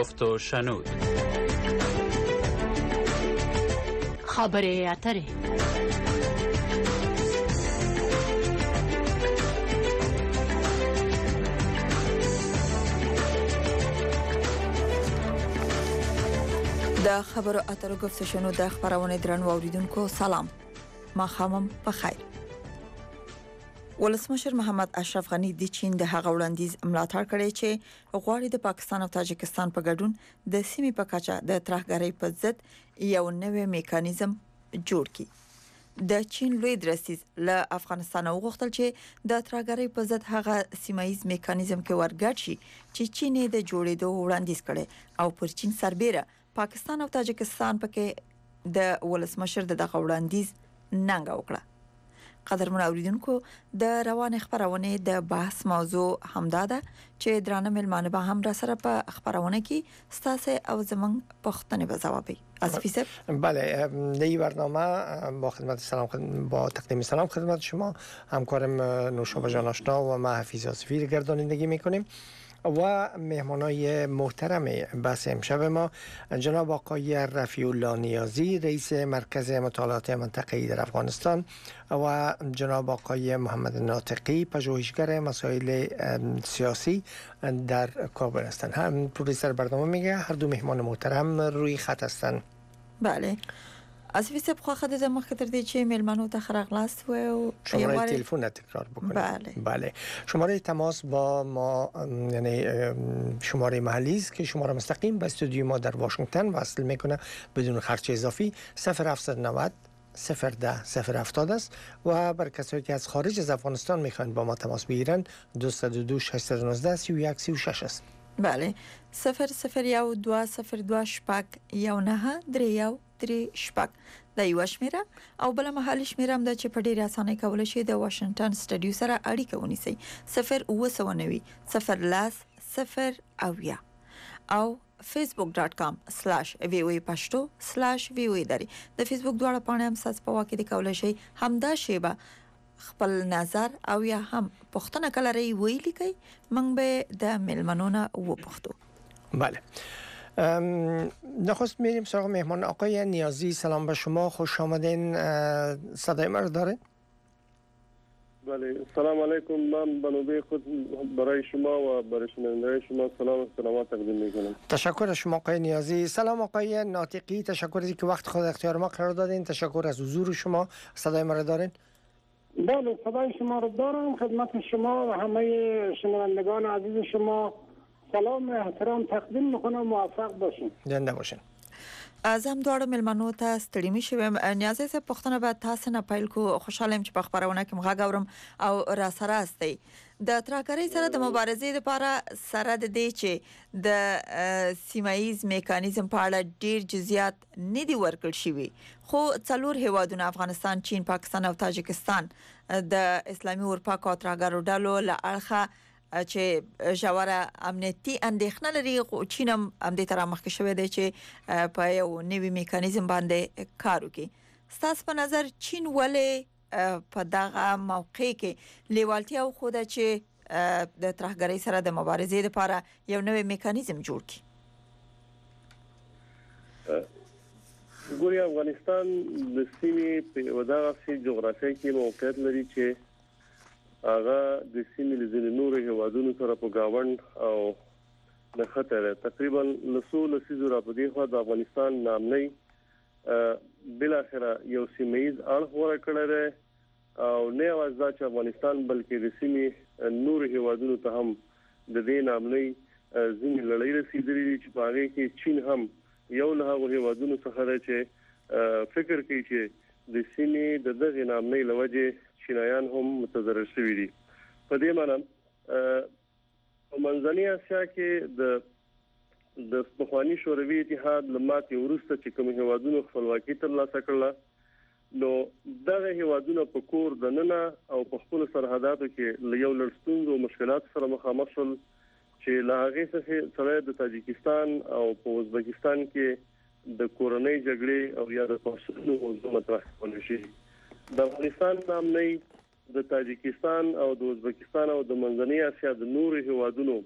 گفت و شنود. خبره اتره. د خبرو اترو گفت شنود د خبرونه درنو اوریدونکو سلام. ما خامم په خیر. ولسمشر محمد اشرف غنی د چین د هغه وړاندیز ملاتړ کړی چې غواړي د پاکستان او تاجکستان په ګډون د سیمې په کچه د ترهګرۍ په ضد یو نوې میکانیزم جوړ کړي. د چین لوی درسیز له افغانستان وغوښتل چې د ترهګرۍ په ضد هغه سیمایي میکانیزم کې ورګډ شي چې چین د جوړېدو وړاندیز کړي او پر چین سربېره پاکستان او تاجکستان پکې د ولسمشر دغه وړاندیز ننګ وکړه. قدرمن اوریدونکو د روان خبرونه د بحث موضوع همدا ده چې درانه ملمانه به هم را سره په خبرونه کې ستاسو او زمنګ پښتنه به جوابي. اسفی صاحب بله، در این برنامه با خدمت سلام با تقدیم سلام خدمت شما همکارم نوشابه جان آشنا و ما حفیظ آصفی گردانندگی میکنیم و مهمانای محترم بحث امشب ما جناب آقای رفیع الله نیازی رئیس مرکز مطالعات منطقه‌ای در افغانستان و جناب آقای محمد ناطقی پژوهشگر مسائل سیاسی در کابل هستند. هم پروډوسر برنامه میگه هر دو مهمان محترم روی خط هستند. بله. از ویسه بخواهد از مخکې تر دې چې ملمنو ته خراغلاست و شماره تلفن تکرار بکنید. بله. شماره تماس با ما یعنی شماره محلی است که شماره مستقیم به استودیو ما در واشنگتن وصل میکنه بدون خرج اضافی 0790 010 070 است و برای کسایی که از خارج از افغانستان میخوان با ما تماس بگیرن 222 619 31 36 است. بله. 001 202 شپږ 19 3 شپږ د یو شمیره او بل محلي شمیره هم د چې په ډیره اسانه کول شي د واشنگټن سټډیو سره اړیکه ونیسئ 0 او facebook.com/voa pashto/voa دری د فیسبوک دواړه پاڼې هم ساس په واکې د کول شي همدا شیبه خپل نظر او یا هم پښتنه کلري ویلي کوي موږ به د ملمنونه وپښتو. بله. نخست میریم سراغ مهمان آقای نیازی. سلام به شما، خوش آمدین. صدای ما رو داره؟ بله. سلام علیکم. من بنوبه خود برای شما و برای شنوندگان شما سلام و سلامت تقدیم میکنم. تشکر از شما آقای نیازی. سلام آقای ناطقی، تشکر از اینکه وقت خود اختیار ما قرار دادین. تشکر از حضور شما. صدای ما رو دارین؟ بله، صدای شما رو دارم. خدمت شما و همه شنوندگان عزیز شما سلام و احترام تقدیم میکنم. موفق باشین. زنده باشین. ازم دوړ ملمنو ته ستړي مشوم. نیازه سه پښتنه به تاسو نه پیل کو. خوشاله چې په خبرونه کې مغاګورم او را سره استي د ترهګرۍ سره د مبارزې لپاره سره د دې چې د سیمایز میکانیزم په اړه ډیر جزئیات نه دی ورکړل شوی، خو څلور هیوادونه افغانستان، چین، پاکستان او تاجکستان د اسلامي اروپا او ترهګرو ډلو له اړخه چې جوړه امنیتي اندېښنه لري. چین هم دې تر مخکې شوې ده چې په یو نوی میکانیزم باندې کار وکړي. ستاسو په نظر چین ولې په دغه موقع کې لیوالتیا او خوده چې د ترهګرۍ سره د مبارزې لپاره یو نوی میکانیزم جوړ کړي؟ ګوري افغانستان د سیمې په وداغه جغرافیایي کې موقعیت لري چې هغه د سیمې له نورو هیوادونو سره په گاوند او د خطر تقریبا لسول سيزو را په دې خوا د افغانستان نامنۍ بل اخره یو سیمایز اړه ور کړل او نه یوازې چې افغانستان بلکې د سیمې نورو هیوادونو ته هم د دې نامنۍ ځینې لړۍ رسیدلې چې په هغه کې چین هم یو له هغو هیوادونو څخه دی چې فکر کوي چې د سیمې د دغه نامنۍ لوجه چینایان هم متضرر شوي دي. په دې معنی په منځنۍ اسیا کې د پخوانی شوروي اتحاد لماتې وروسته چې کوم هیوادونو خپلواکي ترلاسه کړله نو دغه هیوادونه په کور د ننه او په خپل سرحداتو کې یو لړستونزو او مشکلات سره مخامخ شول چې له هغه څخه سره د تاجکستان او په ازبکستان کې د کورنۍ جګړې او یا د پښتنو موضوع مطرح کول شي. د افغانستان نامنۍ د تاجکستان او د ازبکستان او د منځنۍ اسیا د نورو هیوادونو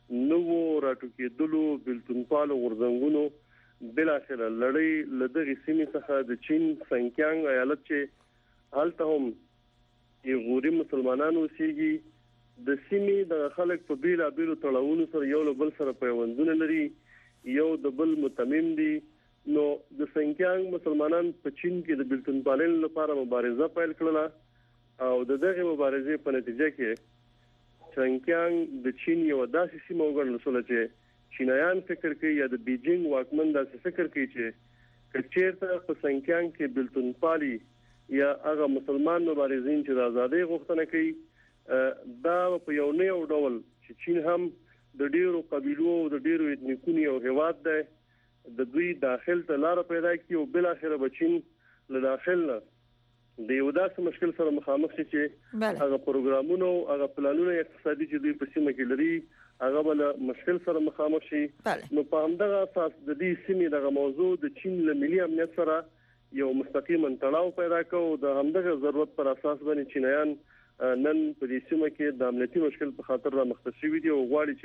نو راټوکېدلو بلتونپالو غورځنګونو بل اخر لړۍ لدغه سیمې څخه د چین سنکیانګ ایالت چې هلته هم غوري مسلمانانو اوسېږي د سیمې د خلک په بیلا بیلو تړاوونو سره یو له بل سره پیوندونه لري یو د بل متمم دي نو د سنکیانګ مسلمانان په چین کې د بلتونپالنې لپاره مبارزه پیل کړله او دغه مبارزې په نتیجه کې سنکیانګ د چین یو داسې سیمه وګڼل شو چې چینایان فکر کوي یا د بیجینګ واکمن داسې فکر کوي چې کچېرته په سنکیانګ کې بلتونپالي یا هغه مسلمان مبارزین چې د ازادۍ غوښتنه کوي دا په یو نه یو ډول چې چین هم د ډیرو قبیلو او د ډیرو اتنیکونو یو هیواد دی د دوی داخل ته لار پیدا کړي او بل اخر به چین له داخل نه د یو داسې مشکل سره مخامخ شي چې هغه پروګرامونه او هغه پلانونه اقتصادي چې دوی په سیمه کې لري هغه بل مشکل سره مخامخ شي نو په همدغه اساس د دې سیمې دغه موضوع د چین له ملي امنیت سره یو مستقیم تړاو پیدا کوي د همدغه ضرورت پر اساس باندې چینایان نن په دې سیمه کې د امنیتي مشکل په خاطر را مختص شوي دي او غواړي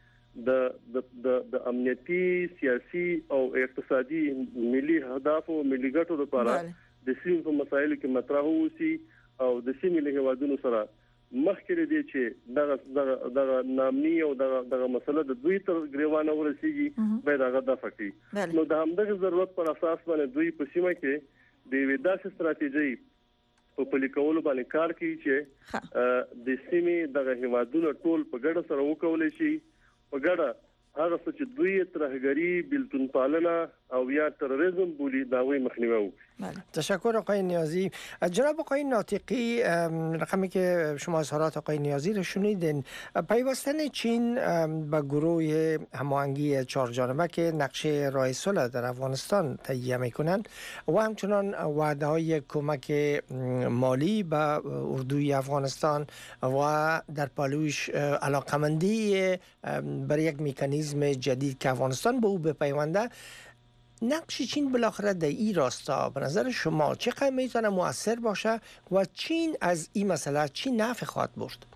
چې د امنیتي سیاسي او اقتصادي ملي اهداف او ملي ګټو لپاره د سیمې په مسایلو کې مطرح اوسي او د سیمې له هیوادونو سره مخکې دي چې دغه نامني او دغه مسله د دوی تر ګریوانه ورسیږي باید هغه دفع کړي نو د همدغه ضرورت پر اساس باندې دوی په سیمه کې د ویداسي ستراتیژي په پلي کولو باندې کار کوي چې د سیمې دغه هیوادونو ټول په ګډه سره وکولای شي په ګډه هغه څه چې دوی ترهګری بلتونپالنه او یا تروریسم بولی داوی مخنیوی وکړي. تشکر آقای نیازی. جناب آقای ناطقی، رقمی که شما اظهارات آقای نیازی رو شنیدین، پیوستن چین به گروه هماهنگی چهارجانبه که نقشه راه صلح در افغانستان تهیه میکنند و همچنان وعده های کمک مالی به اردوی افغانستان و در پالوش علاقمندی بر یک مکانیزم جدید که افغانستان به او بپیونده، نقش چین بالاخره در این راستا به نظر شما چقدر میتونه مؤثر باشه و چین از این مسئله چی نفع خواهد برد؟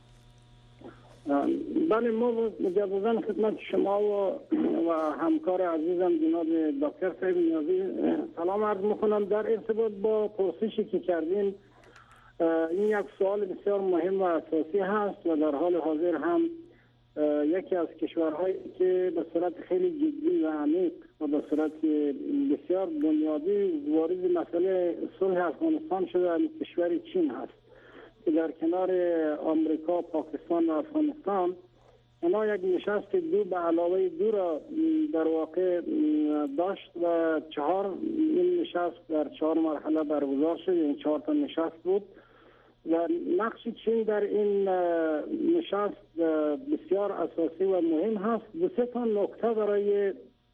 بله، ما مجددا خدمت شما و همکار عزیزم جناب دکتر صاحب نیازی سلام عرض میکنم. در ارتباط با پرسشی که کردین، این یک سوال بسیار مهم و اساسی هست و در حال حاضر هم یکی از کشورهایی که به صورت خیلی جدی و عمیق و به صورت بسیار بنیادی وارد مسئله صلح افغانستان شده کشور چین هست که در کنار آمریکا، پاکستان و افغانستان اینا یک نشست دو به علاوه دو را در واقع داشت و 4 این نشست در 4 مرحله برگزار شد، یعنی 4 تا نشست بود و نقش چین در این نشست بسیار اساسی و مهم هست. 2 تا نکته برای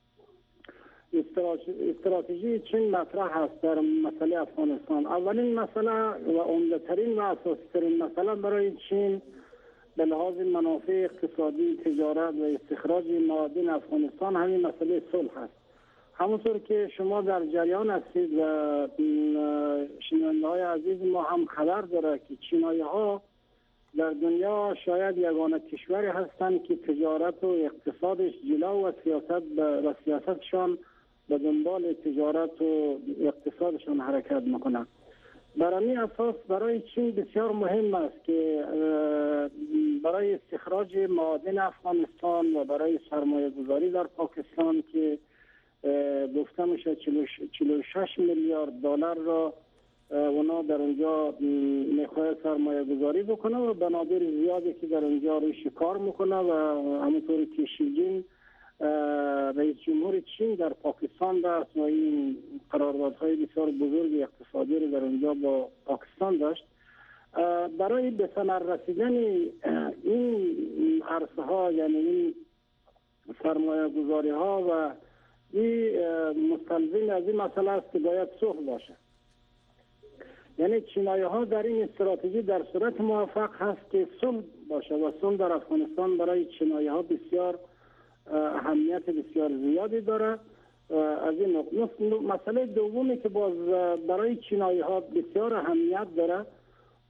استراتژی چین مطرح هست در مسئله افغانستان. اولین مسئله و عمده‌ترین و اساسی‌ترین مسئله برای چین به لحاظ منافع اقتصادی، تجارت و استخراج معادن افغانستان همین مسئله صلح است. همونطور که شما در جریان هستید و شنونده‌های عزیز ما هم خبر داره که چینایی‌ها در دنیا شاید یگانه کشوری هستند که تجارت و اقتصادش جلو و سیاستشان به دنبال تجارت و اقتصادشان حرکت میکنند. برای این اساس برای چین بسیار مهم است که برای استخراج معادن افغانستان و برای سرمایه گذاری در پاکستان که گفته میشه 46 میلیارد دلار را اونا در اونجا میخواد سرمایه گذاری بکنه و بنابر زیادی که در اونجا روی کار میکنه و همونطوری که شی جین رئیس جمهور چین در پاکستان داشت و این قراردادهای بسیار بزرگ اقتصادی رو در اونجا با پاکستان داشت. برای به ثمر رسیدن این عرصه ها، یعنی این سرمایه گذاری ها و این مستلزم از این مسئله است که باید صلح باشه. یعنی چینایی ها در این استراتژی در صورت موفق هست که صلح باشه و صلح در افغانستان برای چینایی ها بسیار اهمیت بسیار زیادی داره. از این مسئله دومی که باز برای چینایی ها بسیار اهمیت داره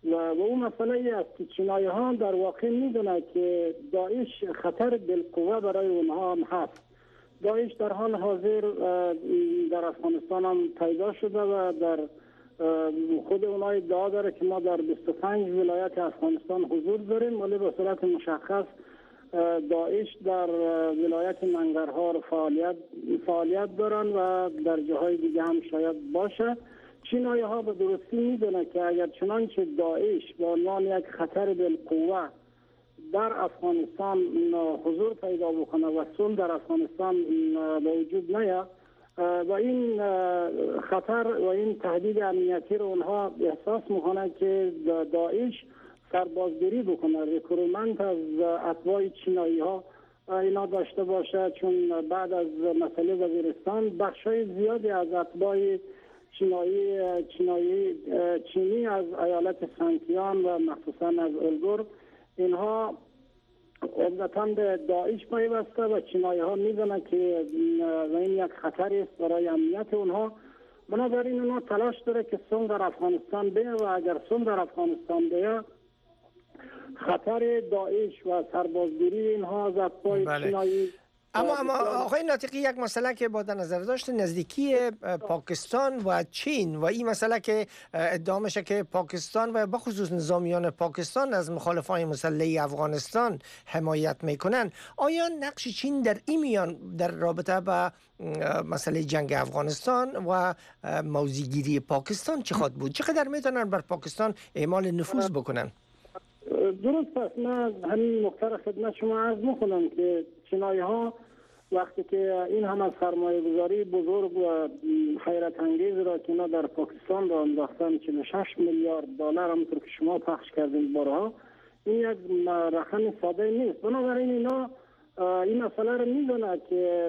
و اون مسئله ای است که چینایی ها در واقع میدونه که داعش خطر بالقوه برای اونها هم هست. داعش در حال حاضر در افغانستان هم پیدا شده و در خود اونها ادعا داره که ما در 25 ولایت افغانستان حضور داریم، ولی به صورت مشخص داعش در ولایت ننگرهار فعالیت دارن و در جاهای دیگه هم شاید باشه. چینایی ها به درستی میدونه که اگر چنانچه داعش به عنوان یک خطر بالقوه در افغانستان حضور پیدا بکنه و صلح در افغانستان به وجود نیاد و این خطر و این تهدید امنیتی رو اونها احساس میکنه که داعش سربازگیری بکنه، ریکروتمنت از اتباع چینایی ها اینا داشته باشه، چون بعد از مسئله وزیرستان بخشای زیادی از اتباع چینی از ایالت سنکیان و مخصوصا از الگور اینها عمدتاً به داعش پیوسته و چینایی ها میدونن که این یک خطری است برای امنیت اونها. بنابراین اونها تلاش داره که صلح در افغانستان بیه و اگر صلح در افغانستان بیه خطر داعش و سربازگیری اینها از اتباع چینایی. اما آقای ناطقی، یک مسئله که با در نظر داشت نزدیکی پاکستان و چین و این مسئله که ادعا میشه که پاکستان و بخصوص نظامیان پاکستان از مخالفان مسلح افغانستان حمایت میکنن، آیا نقش چین در این میان در رابطه با مسئله جنگ افغانستان و موضع‌گیری پاکستان چه خواهد بود؟ چقدر میتونن بر پاکستان اعمال نفوذ بکنن؟ درست است. من همین نکته را خدمت شما عرض میکنم که چینایی ها وقتی که این همه سرمایه گذاری بزرگ و حیرت انگیز را که اینا در پاکستان را انداختن 46 میلیارد دلار همونطور که شما پخش کردین بارها، این یک رقم ساده نیست. بنابراین اینا این مسئله را میدونه که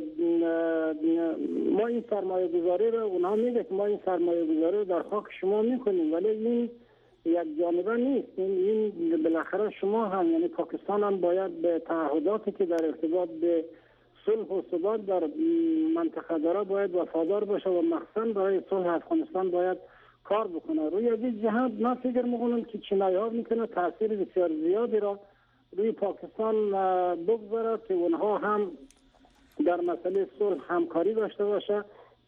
ما این سرمایه گذاری را، اونها میگه که ما این سرمایه گذاری را در خاک شما میکنیم، ولی این یک جانبه نیست. این بالاخره شما هم یعنی پاکستان هم باید به تعهداتی که در ارتباط به صلح و ثبات در منطقه داره باید وفادار باشه و مخصوصا برای صلح افغانستان باید کار بکنه. روی این جهت من فکر میکنم که چینایی ها میتونه تاثیر بسیار زیادی را روی پاکستان بگذاره که اونها هم در مسئله صلح همکاری داشته باشه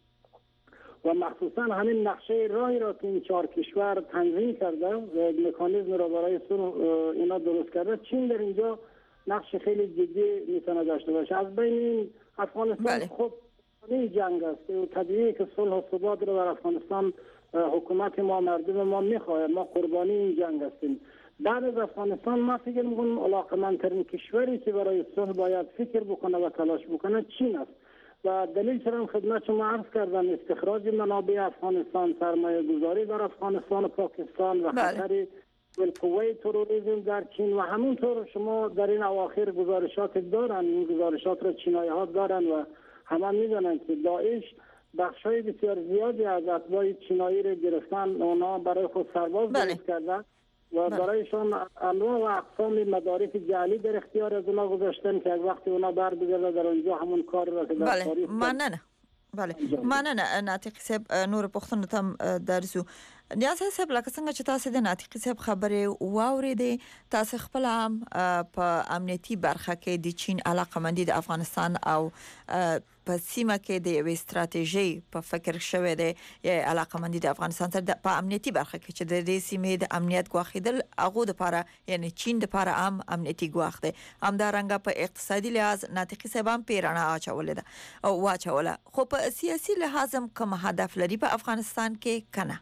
و مخصوصا همین نقشه راهی را که این 4 کشور تنظیم کرده و مکانیزم را برای صلح اینا درست کرده، چین در اینجا نقش خیلی جدی میتونه داشته باشه. از بین این افغانستان خب این جنگ است و طبیعیه که صلح و ثبات رو در افغانستان حکومت ما، مردم ما میخواه، ما قربانی این جنگ هستیم. بعد از افغانستان ما فکر میکنم علاقمندترین کشوری که برای صلح باید فکر بکنه و تلاش بکنه چین است و دلیل چرا خدمت شما عرض کردم استخراج منابع افغانستان، سرمایه گذاری در افغانستان و پاکستان و خطر بالقوه تروریسم در چین و همونطور شما در این اواخر گزارشات دارن، این گزارشات را چینایی ها دارن و همه میدونن که داعش بخشای بسیار زیادی از اتباع چینایی را گرفتن، اونا برای خود سرباز درست کردن و برایشان انواع و اقسام مدارک جعلی در اختیار از اونا گذاشتن که از وقتی اونا برمیگرده در اونجا همون کار را که در تاریخ مننه ناطقي صاحب. نور پښتون ته درسو نیاز صاحب لکه څنګه چې تاسو د ناطقي صاحب خبره واوریدې، تاسو خپل هم په امنیتي برخه کې د چین علاقمندي د افغانستان او په سیمه کې د یوې ستراتیژي په فکر شوه دی یا علاقمندي د افغانستان سره په امنیتي برخه کې چې د دې سیمې د امنیت غواخیدل هغه د لپاره یعنی چین د لپاره هم امنیتي غواخ دی، همدارنګه په اقتصادي لحاظ ناطقي صاحب هم پیرانه اچولې ده او واچوله، خو په سیاسي لحاظ هم کوم هدف لري په افغانستان کې کنه؟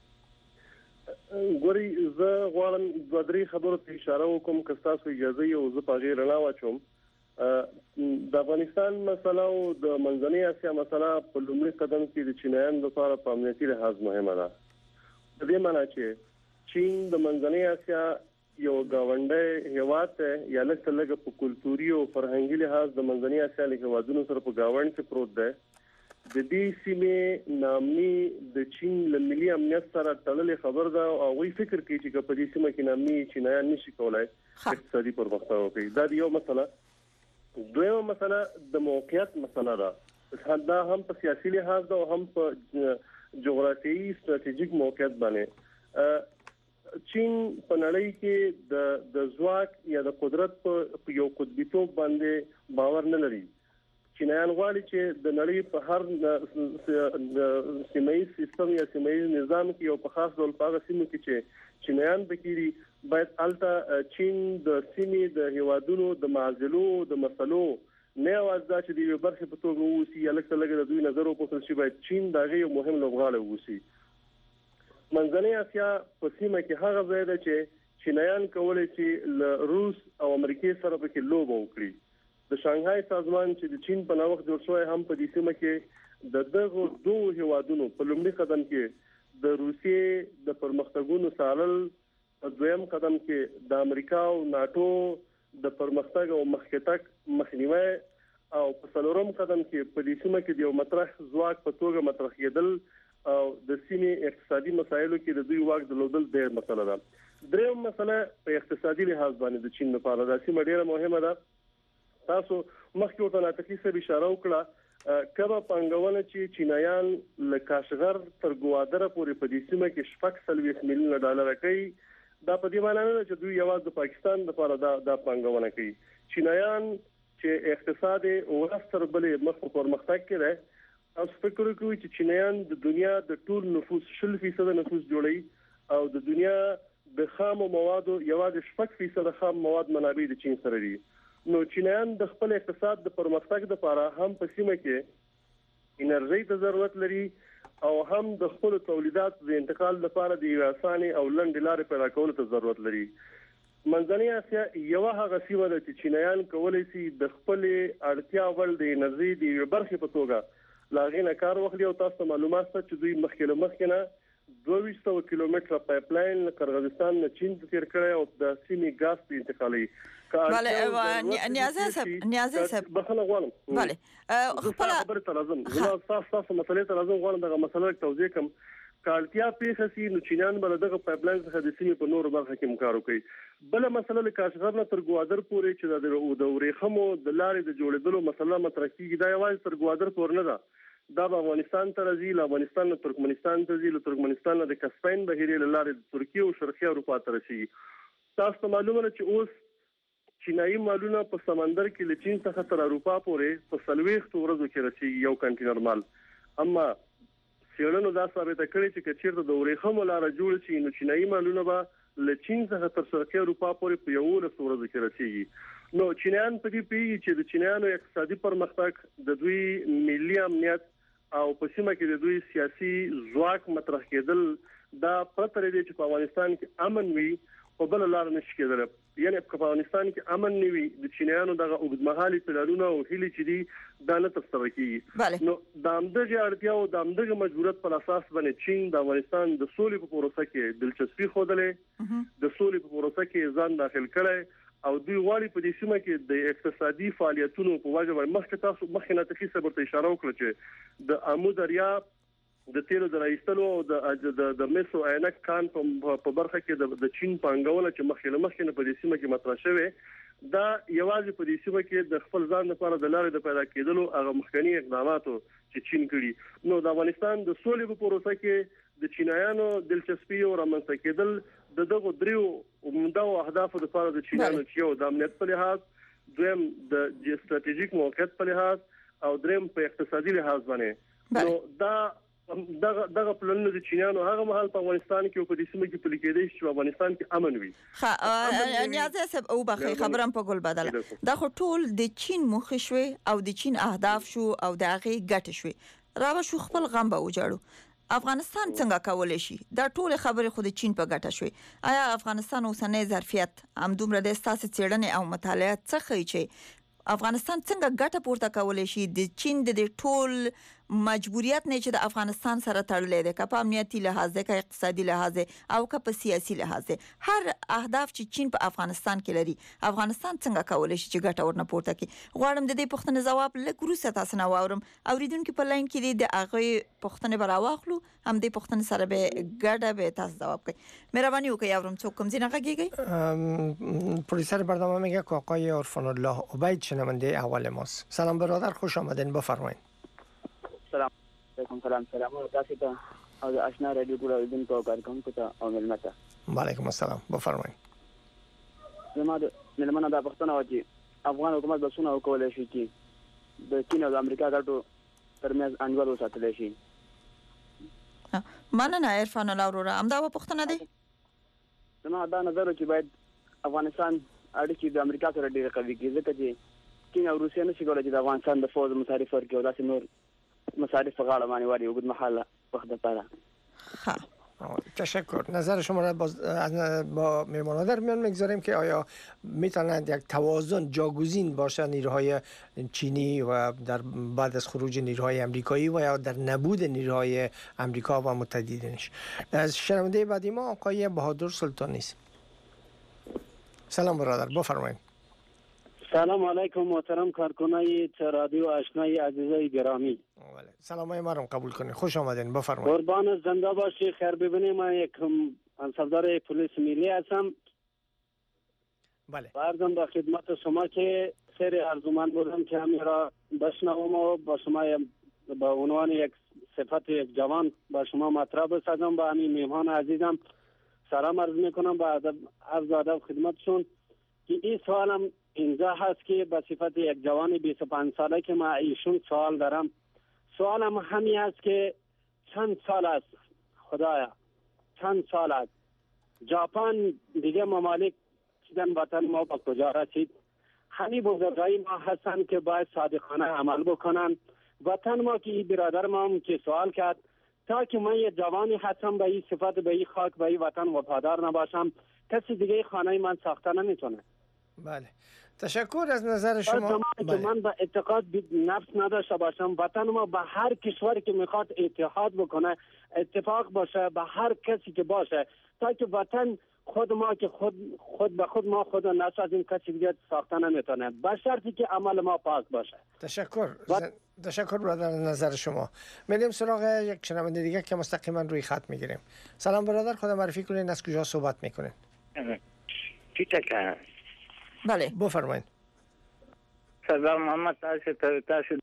ګوري زه غواړم دوه درې خبرو ته اشاره وکم که تاسو اجازه یې او زه په غیر رڼا واچوم. د افغانستان مسله او د منځنۍ اسیا مسله په لومړي قدم کې د چینایانو لپاره په امنیتي لحاظ مهمه ده. د دې معنی چې چین د منځنۍ اسیا یو گاونډی هیواد دی یا لکه په کلتوري او فرهنګي لحاظ د منځنۍ اسیا له هیوادونو سره په گاوند کې پروت دی. د دې سیمې نامني د چین له ملي امنیت سره تړلې خبر ده او وی فکر کوي چې په دې سیمه کې نامني چینایان نشي کولای اقتصادي پرمختګ وکړي. دا یو مسله. دویمه مسله د موقعیت مسله ده، دا هم په سیاسي لحاظ ده او هم په جغرافیایي ستراتیژیک موقعیت باندې. چین په نړۍ کې د ځواک یا د قدرت په یو قطبیتوب باندې باور نه لري. چینایان غواړي چې د نړۍ په هر سیمایي سیستم یا سیمایي نظام کې یو په خاص ډول په هغه سیمو کې چې چینایان پکې باید الته چین د سیمې د هیوادونو د معضلو د مسلو نه واځي چې د یو برخه په توګه ووسی یا لکه د دوی نظر په څیر باید چین دغه یو مهم لوبغاړی ووسی. منځنۍ اسیا په سیمه کې هغه ځای دی چې چینایان کولای شي له روس او امریکای سره پکې لوبه وکړي. د شانګهای سازمان چې د چین په نوښت جوړ شوی هم په دې سیمه کې د دغه دوه هیوادونو په لومړي قدم کې د روسیې د پرمختګونو سالل، په دویم قدم کې د امریکا او ناتو د پرمختګ او مخکټک مخنیوي، او په څلورم قدم کې په دې سیمه کې د یو مطرح ځواک په توګه مطرح کېدل او د سیمې اقتصادي مسایلو کې د دوی واک درلودل ډېر مسله ده. دریم مسله په اقتصادي لحاظ باندې د چین لپاره د سیمه ډېره مهمه ده. تاسو مخکې ورته ناتقي سره اشاره وکړه، کبه پنګونه چې چینایان له کاشغر تر ګوادره پورې په دې سیمه کې 40 میلیون ډالر کوي، دا په دې معنی نه چې دوی یوازې د پاکستان لپاره دا پنګونه کوي. چینایان چې اقتصاد ورستر بلې مخ په پرمختګ کې ده، او فکر کوي چې چینایان د دنیا د ټول نفوس 0% نفوس جوړي او د دنیا د خام موادو یوازې 4% خام مواد منابع د چین سره دي. نو چینایان د خپل اقتصاد د پرمختګ لپاره هم په سیمه کې انرژي ته ضرورت لري او هم د خپل تولیدات د انتقال لپاره د اسانه او لنډ لارې پیدا کولو ته ضرورت لري. منځنۍ اسیا یو هغه سیمه ده چې چینایان کولای شي د خپل اړتیا وړ د انرژي د یو برخې په توګه لاغینه کار وکړي. او تاسو معلومات ته چې دوی مخکې نه 200 کیلومتره پایپ لاین قرغیزستان نه چین ته تیر کړی او د سیمې ګاز ته انتقالي. بله نیازه صاحب بخښنه غواړم. بله خپل خبره ته راځم. زه تاسو مسلې ته راځم، غواړم دغه مسله توضیح کوم. کالتیا پیښه سي نو چینان بل دغه پایپ لاین څخه د سیمې په نورو برخو کې مکار کوي. بل مسله له کاشغر نه تر ګوادر پورې چې د ورېخمو د لارې د جوړېدلو مسله مطرح کیږي، دا یوازې تر ګوادر پورې نه ده، دا به افغانستان ته راځي، له افغانستان نه ترکمنستان ته ځي، له ترکمنستان نه د کسپین بهیرې له لارې د ترکیه او شرقي اروپا ته رسیږي. تاسو ته معلومه ده چې اوس چینایي مالونه په سمندر کې له چین څخه تر اروپا پورې په 40 ورځو کې رسیږي یو کنټینر مال. اما سیړنو دا ثابته کړې چې چیرته د ورېخمو لار جوړ شي نو چینایي مالونه به له چین څخه تر شرقي اروپا پورې په 11 ورځو کې رسیږي. نو چینایان په دې پیږي چې د چینایانو اقتصادي پرمختګ د دوی ملي امنیت او په سیمه کې د دوی سیاسي ځواک مطرح کېدل دا پرته لري چې په افغانستان کې امن وي او بل لار نشي کېدل. یعنی په افغانستان کې امن نه وي، د چینایانو دغه اوږدمهالي پلانونه او هلي چې دي دا نه ترسره کیږي. نو د همدغه اړتیا او د همدغه مجبوریت پر اساس باندې چین د افغانستان د سولې په پروسه کې دلچسپي خوده، د سولې په پروسه کې ځان داخل کړي او دوی غواړي په دې سیمه کې د اقتصادي فعالیتونو په وجه باندې مخکې تاسو مخکې نه تخصیص ورته اشاره وکړه چې د امو دریا د تیرو د راایستلو او د میسو عینک کان په برخه کې د چین پانګونه چې مخکې په دې سیمه کې مطرح شوه، دا یوازې په دې سیمه کې د خپل ځان لپاره د لارې د پیدا کېدلو هغه مخکنی اقداماتو چې چین کړي. نو د افغانستان د سولې په پروسه کې د چینایانو دلچسپي او رامنځته کېدل دغه دریو عمده اهدافو لپاره د چینایانو چې یو د امنیت په لحاظ، دویم د جیوستراتیژیک موقعیت په لحاظ او دریم په اقتصادي لحاظ باندې. نو دا دغه پلانونه د چینانو هغه مهال په افغانستان کې او په دې سیمه کې پلي کېدای شي چې افغانستان کې امن وي. نیازه صاحب او بخې خبرم په ګل بدل دا خو ټول د چین مخ شوي او د چین اهداف شو او د هغه ګټ شوي، راو شو خپل غم به وجاړو. افغانستان څنګه کولای شي دا ټول خبرې خو د چین په ګټه شوي؟ آیا افغانستان اوسنۍ ظرفیت همدومره د اساس څېړنې او مطالعات څخه چې افغانستان څنګه ګټه پورته کولای شي د چین د ټول مجبوریت نه چې د افغانستان سره تړلې ده، که په امنیتي لحاظ که اقتصادي لحاظ او که په سیاسي لحاظ، هر اهداف چې چین په افغانستان کې لري، افغانستان څنګه کولای شي چې ګټه ورنه پورته کړي؟ غواړم د دې پوښتنې ځواب لږ وروسته تاسو نه واورم. اوریدونکو په لاین کې د هغه پوښتنې به راواخلو، هم دې پوښتنې سره به ګډه به تاسو ځواب کړئ. مهرباني وکړئ یاورم څوک کوم ځای نه غږیږئ؟ پروډوسر برنامه میگه که آقای عرفان الله عبید شنونده اول ماست. سلام برادر، خوش آمدین، بفرمایید. سلام تاسو ته او آشنا رادیو ټول اوریدونکو کارکونکو ته او ملمت ته وعلیکم السلام بفرمایئ. زما د ملمنه د پښتنه وتی افغان حکومت د سونه کولای شي چې د چین او د امریکا ګټو ترمنځ انډول وساتل شي. مننه عرفان الله وروره. همدا پښتنه دی. زما دا نظر چې باید افغانستان اړیکې د امریکا سره ډېر قوي کړي ځکه چې چین او روسیا نشي کولای چې د افغانستان د فوز مصارف ورکړي او داسې نور مصارف په غاړه باندې وړي اوږد مهاله وخت لپاره. تشکر. نظر شما را با میهمانان در میان میگذاریم که آیا میتونند یک توازن جاگزین باشه نیروهای چینی و در بعد از خروج نیروهای امریکایی و یا در نبود نیروهای امریکا و متحدینش. شنونده بعدی ما آقای بهادر سلطانی است. سلام برادر، بفرمایید. سلام علیکم محترم کارکنای رادیو آشنای عزیزای گرامی. سلامای ما رو قبول کنید. خوش آمدین، بفرمایید. قربان زنده باشی. خیر ببینیم. من یک انصافدار پلیس ملی هستم. بله. عرضم به خدمت شما که خیلی ارزومند بودم که همین را بشنوم و با شما به عنوان یک صفت یک جوان با شما مطرح بسازم. با همین میهمان عزیزم سلام عرض میکنم با عرض ادب خدمتشون که این سوالم اینجا هست که به صفت یک جوان 25 ساله که ما ایشون سوال دارم. سوالم همین است که چند سال است خدایا چند سال است ژاپن دیگه ممالک چیدن وطن ما به کجا رسید؟ همین بزرگای ما هستن که باید صادقانه عمل بکنن. وطن ما که این برادر ما هم که سوال کرد تا که من یه جوانی هستم به این صفت به این خاک به این وطن وفادار نباشم کسی دیگه خانه من ساخته نمیتونه. بله. تشکر از نظر شما. که من به اعتقاد نفس نداشته باشم وطن ما به هر کشوری که میخواد اتحاد بکنه اتفاق باشه به هر کسی که باشه تا که وطن خود ما که خود به خود ما خود نسازیم کسی دیگه ساخته نمیتونه به شرطی که عمل ما پاک باشه. تشکر برادر از نظر شما. میریم سراغ یک شنونده دیگه که مستقیما روی خط میگیریم. سلام برادر، خود معرفی کنین، از کجا صحبت میکنین؟ چیتکه. بله بفرمایید. سردار محمد تاسو.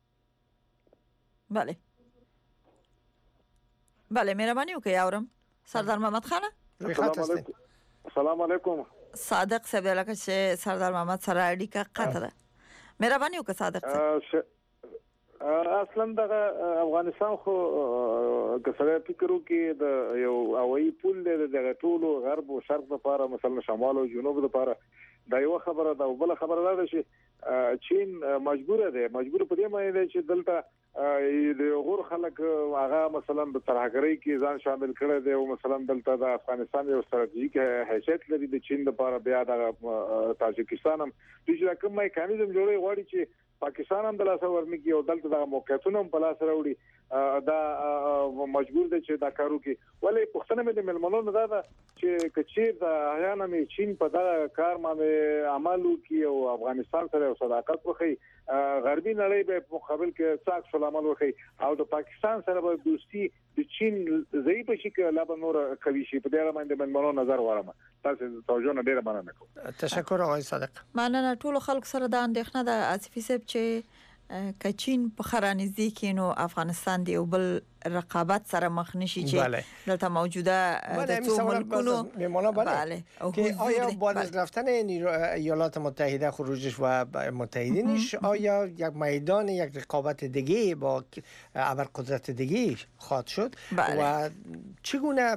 بله مهرباني وکړئ اورم. سردار محمد خان روی خط هستین. سلام علیکم. صادق صاحب لکه چې سردار محمد سره اړیکه قطع ده. مهرباني وکړئ صادق صاحب. اصلا د افغانستان خو کسره فکر وکي د یو هوایي پول د ټولو غرب او شرق لپاره مثلا شمال او جنوب لپاره دا یو خبره ده او بل خبره ده چې چین مجبور په دې معنی ده چې دلته د غور خلک هغه مثلا د ترهګرۍ کې ځان شامل کړي دي او مثلا دلته د افغانستان یو ستراتیژیک حیثیت لري د چین لپاره بیا د تاجکستان هم چې کوم میکانیزم جوړي غواړي چې پاکستان هم د لاس ورنګي او دلته د موقعیتونو هم په لاس راوړي دا مجبور دي چې دا کارو کوي. ولې پښتنه مې د ملمنونو دا ده چې کچیر د احیانا مې چین په دا کار باندې عمل وکي او افغانستان سره صداقت وکړي غربي نړۍ په مقابل کې ساق سلام وکړي او د پاکستان سره به دوستي د چین ضعیف شي که لا به نور قوي شي. په دې اړه باندې ملمنو نظر ورم. تاسو توجه نه ډیره مننه کوم. تشکر آقای صادق. مننه. ټول خلک سره د اندېښنه د آصفي صاحب چې کچین په خرانزي کې نو افغانستان دی او بل رقابت سره مخ نشي چې دلته موجوده د څو ملکونو بله که آیا بعد از رفتن ایالات متحده خروجش و متحدینش آیا یک میدان یک رقابت دیگه با ابرقدرت دیگه خواهد شد و چگونه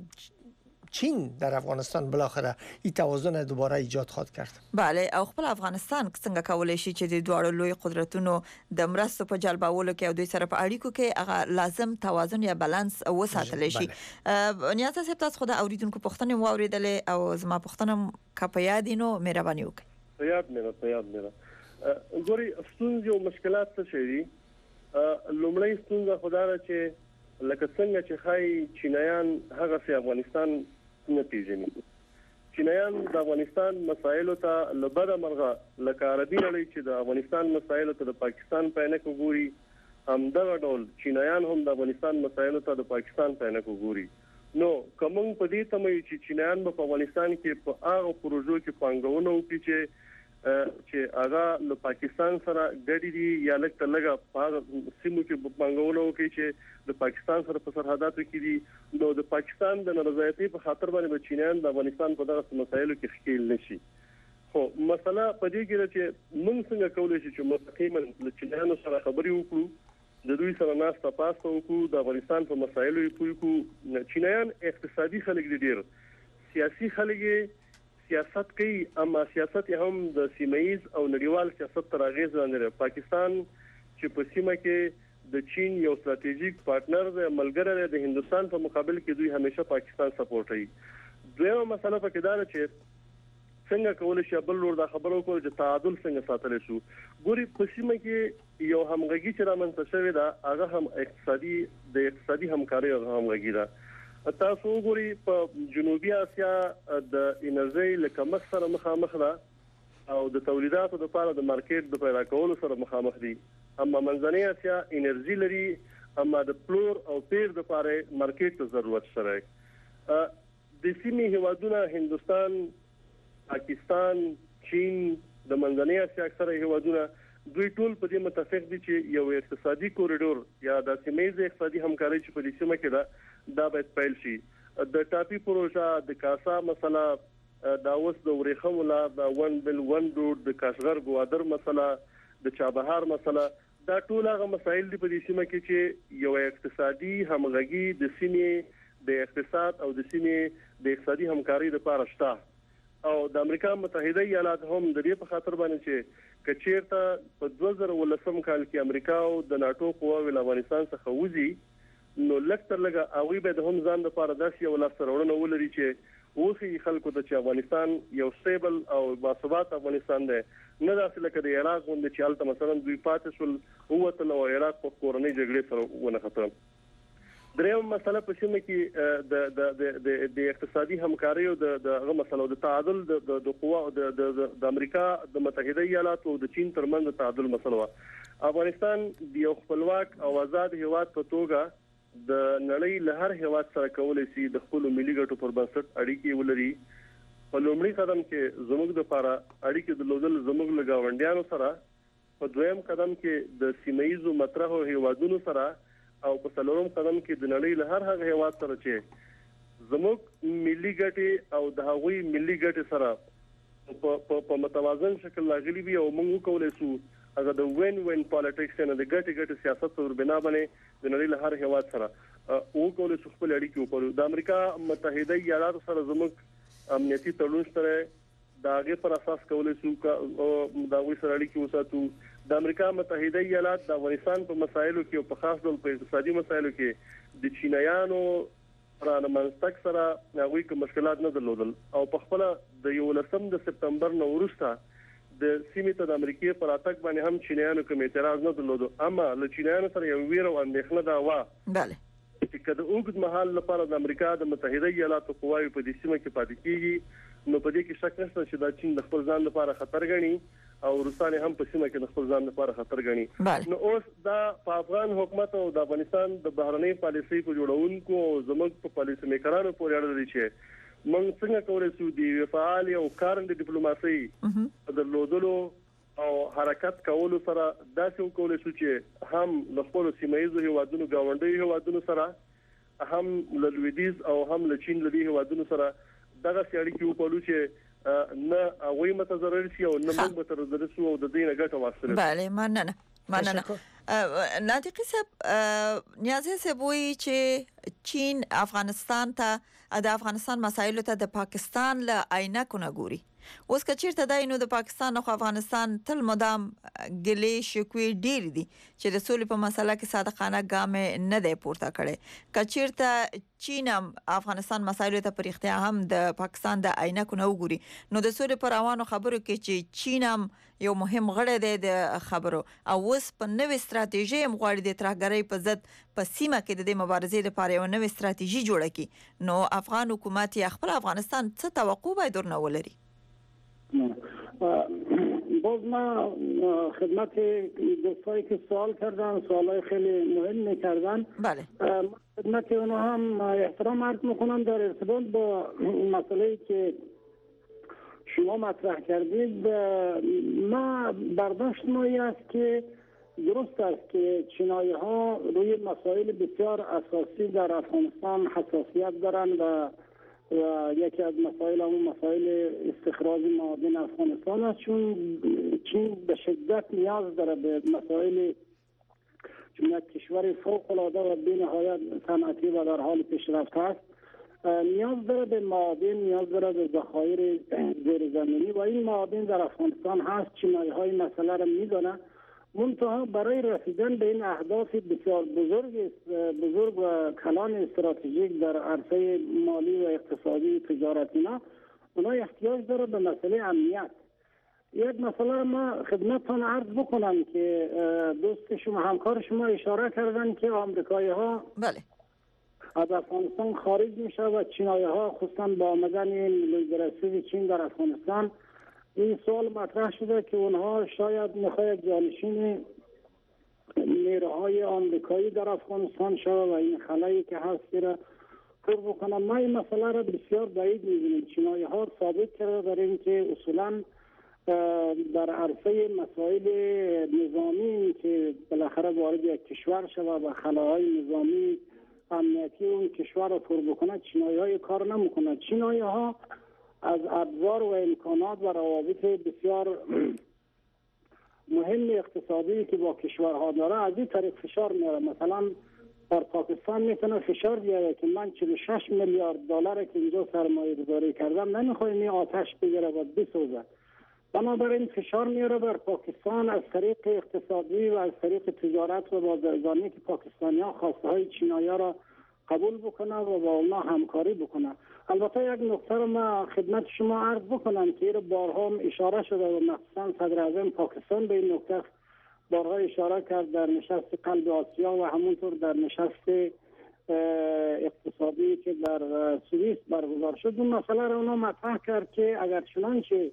چین در افغانستان بالاخره این توازن دوباره ایجاد خواهد کرد؟ بله او خپل افغانستان څنګه کولای شي چې د دوه لوی قدرتونو د مرستو په جلبولو کې او دوی سره په اړیکو کې هغه لازم توازن یا بالانس وساتل شي. نیاز صاحب تاسو خو د اوریدونکو پوښتنه واوریدلې او زما پوښتنه کپیادینو مهرباني وکړئ. یاد مې ګوري ستونزې او مشکلات څه شي. لومړی ستونزه خدای چې لکه څنګه چې خای چینایان هغه سي افغانستان نه پیژني. چینایان د افغانستان مسایلو ته لبره مرغه لکه عربي نړۍ چې د افغانستان مسایلو ته د پاکستان په عینکو ګوري همدغه ډول چینایان هم د افغانستان مسایلو ته د پاکستان په عینکو ګوري. نو کوم په دې تمه چې چینایان په افغانستان کې په هغه پروژو کې پانګونه وکړي چې چې هغه له پاکستان سره ګډي دي یا لکه لګه په سیمو کې بنګولو کې چې د پاکستان سره په سرحداتو کې دي نو د پاکستان د نارضایتۍ په خاطر باندې چینیان د افغانستان په دغه مسایلو کې ښکیل نشي. خو مسله په دې کې چې موږ څنګه کولای شو چې مستقیما له چینیانو سره خبرې وکړو، د دوی سره ناس تاسو وکړو، د افغانستان په مسایلو یې پوه کړو. چینیان اقتصادي خلک دي، ډیر سیاسي خلک سیاست کوي، اما سیاست هم د سیمایي او نړیوال سیاست تر اغیز لاندې دی. پاکستان چې په سیمه کې د چین یو ستراتیژیک پارټنر دی، ملګری دی، د هندستان په مقابل کې دوی همیشه پاکستان سپورټ کوي. دویمه مسله پکې دا ده چې څنګه کولای شي بل ور د خبرو کول چې تعادل څنګه ساتل شو. ګوري په سیمه کې یو همغږي چې رامنځته شوې ده، هغه هم اقتصادي همکاري او همغږي ده. تاسو وګورئ په جنوبي اسیا د انرژي لکمخ سره مخامخ ده او د تولیداتو لپاره د مارکیټ د پیدا کولو سره مخامخ دي، اما منځنۍ اسیا انرژي لري، اما د پلور او پیر د لپاره مارکیټ ته ضرورت شته. د سیمې هیوادونه هندستان، پاکستان، چین، د منځنۍ اسیا اکثره هیوادونه دوی ټول په دې متفق دي چې یو اقتصادي کوریډور یا د سیمې اقتصادي همکاري چې په دې سیمه کې ده دا باید پیل شي. د ټاپي پروژه، د کاسا مسله، دا اوس د ورېخم لا د 1 بل 1 روډ، د کاشغر ګوادر مسله، د چابهار مسله، دا ټول هغه مسایل دي په دې سیمه کې چې یو اقتصادي همغږي د سیمې د اقتصاد او د سیمې د اقتصادي همکاري لپاره شته. او د امریکا متحده ایالات هم د دې په خاطر باندې چې کچیرته په 2013 کال کې امریکا او د ناتو قواوې له افغانستان څخه وځي، نو لکتر لګه اوی به د هم ځان لپاره داسې یو لاسته ولري چې اوسي خلکو ته چې افغانستان یو سټیبل او باثبات افغانستان دی، نه داسې لکه د عراق غوندې چې هلته مثلا دوی پاتې شول ووتل او عراق په کورنۍ جګړې سره ونښته. دریم مسله په سیمه کې د اقتصادي همکاري او د هغه مسله د تعادل د قوا د امریکا د متحده ایالاتو او د چین ترمنځ د تعادل مسله. افغانستان د یو خپلواک او آزاد هیواد په توګه د نړۍ له هر هیواد سره کولای شي د خپل ملي ګټو پر بنسټ اړیکې ولري. په لومړي قدم کې زموږ د لپاره اړیکې درلودل زموږ له ګاونډیانو سره، په دویم قدم کې د سیمایي مطرح هیوادونو سره، او په څلورم قدم کې د نړۍ له هر هغه هیواد سره چې زموږ ملي ګټې او د هغوی ملي ګټې سره په متوازن شکل لاغلي وي او موږ وکولای شو هغه د وین وین پالیټکس نه د ګټې سیاست پر بنا باندې د نړۍ له هر هیواد سره وکولای شو خپل اړیکې وکړو. د امریکا متحده ایالاتو سره زموږ امنیتي تړون سره د هغې پر اساس کولای شو د هغوی سره اړیکې وساتو. د امریکا متحده ایالات د افغانستان په مسایلو کې او په خاص ډول په اقتصادي مسایلو کې د چینایانو سره منځتګ سره هغوی کوم مشکلات نه درلودل او په خپل د 11 سپتمبر نو وروسته د سیمې ته د امریکای پر اتک باندې هم چینایانو کوم اعتراض نه درلود، اما له چینایانو سره یو ویره او اندېښنه دا و بله چې کله اوږد مهال لپاره د امریکا د متحده ایالاتو قواوې په دې سیمه کې پاتې کیږي، نو په دې کې شک نشته چې دا چین د خپل ځان لپاره خطر ګڼي او روسان هم په سیمه کې د خپل ځان لپاره خطر ګڼي. نو اوس دا په افغان حکومت او د افغانستان د بهرنۍ پالیسۍ په جوړونکو او زموږ په پالیسي میکرانو پورې اړه لري چې موږ څنګه کولای شو د فعال او کارنده ډیپلوماسي درلودلو او حرکت کولو سره داسې وکولای شو چې هم له خپل سیمایي هیوادونو ګاونډي هیوادونو سره، هم له لویدیز او هم له چین له هیوادونو سره دغه اړیکې وکړو چې نه هغوی متضرر شي او نه موږ متضرر شو او د دې نه ګټه واخلو. بله مننه. ناطقي صاحب، نیازی صاحب وایي چې چین افغانستان ته د افغانستان مسایلو ته د پاکستان له عینکو نه ګوري. اوس که چیرته دا نو د پاکستان او افغانستان تل مدام ګلې شکوې ډېر دي چې د سولې په مسله کې صادقانه ګام نه دی پورته کړی. که چیرته چین هم افغانستان مسایلو ته پر اختیار هم د پاکستان د عینکو نه وګوري، نو د سولې پر روانو خبرو کې چې چین هم یو مهم غړی دی د خبرو او اوس په نوې ستراتیژي هم غواړي د ترهګرۍ په ضد په سیمه کې د مبارزې لپاره یو نوې ستراتیژي جوړه کړي، نو افغان حکومت یا خپل افغانستان څه توقع باید ورنه ولري؟ باز من خدمت دوستایی که سوال کردن سوالای خیلی مهم کردن، بله خدمت اونها هم احترام عرض میکنم در ارتباط با مسئله‌ای که شما مطرح کردید، ما برداشت مایی است که درست است که چینایی ها روی مسائل بسیار اساسی در افغانستان حساسیت دارند و یکی از مسائل همون مسائل استخراج معادن افغانستان است، چون چین به شدت نیاز داره به مسائل، چون یک کشور فوق العاده و بی نهایت صنعتی و در حال پیشرفت است، نیاز داره به معادن، نیاز داره به ذخایر زیرزمینی و این معادن در افغانستان هست. چینایی های مسئله را میدانه، منتها برای رسیدن به این اهداف بسیار بزرگ و کلان استراتژیک در عرصه مالی و اقتصادی تجارتی اونا احتیاج داره به مسئله امنیت. یک مسئله ما خدمتتان عرض بکنم که دوست شما همکار شما اشاره کردن که آمریکایی ها بله از افغانستان خارج میشه و چینایی ها خصوصا با آمدن لیدرشپ چین در افغانستان این سوال مطرح شده که اونها شاید میخواید جانشین نیروهای آمریکایی در افغانستان شود و این خلایی که هست را پر بکنم. ما این مسئله را بسیار بعید می‌بینیم. چینایی ها ثابت کرده در این که اصولا در عرصه مسائل نظامی که بالاخره وارد یک کشور شود و خلاهای نظامی امنیتی اون کشور را پر بکنه، چینایی های کار نمیکنه. چینایی ها از ابزار و امکانات و روابط بسیار مهم اقتصادی که با کشورها داره از این طریق فشار میاره. مثلا در پاکستان میتونه فشار بیاره که من 46 میلیارد دلار که اینجا سرمایه گذاری کردم نمیخوایم این آتش بگیره و بسوزه. بنابراین فشار میاره بر پاکستان از طریق اقتصادی و از طریق تجارت و بازرگانی که پاکستانی ها خواسته های چینایی را قبول بکنه و با اونا همکاری بکنه. البته یک نکته رو ما خدمت شما عرض بکنم که این بارها اشاره شده و مخصوصا صدر اعظم پاکستان به این نکته بارها اشاره کرد در نشست قلب آسیا و همونطور در نشست اقتصادی که در سوئیس برگزار شد. اون مسئله رو اونا مطرح کرد که اگر چنانچه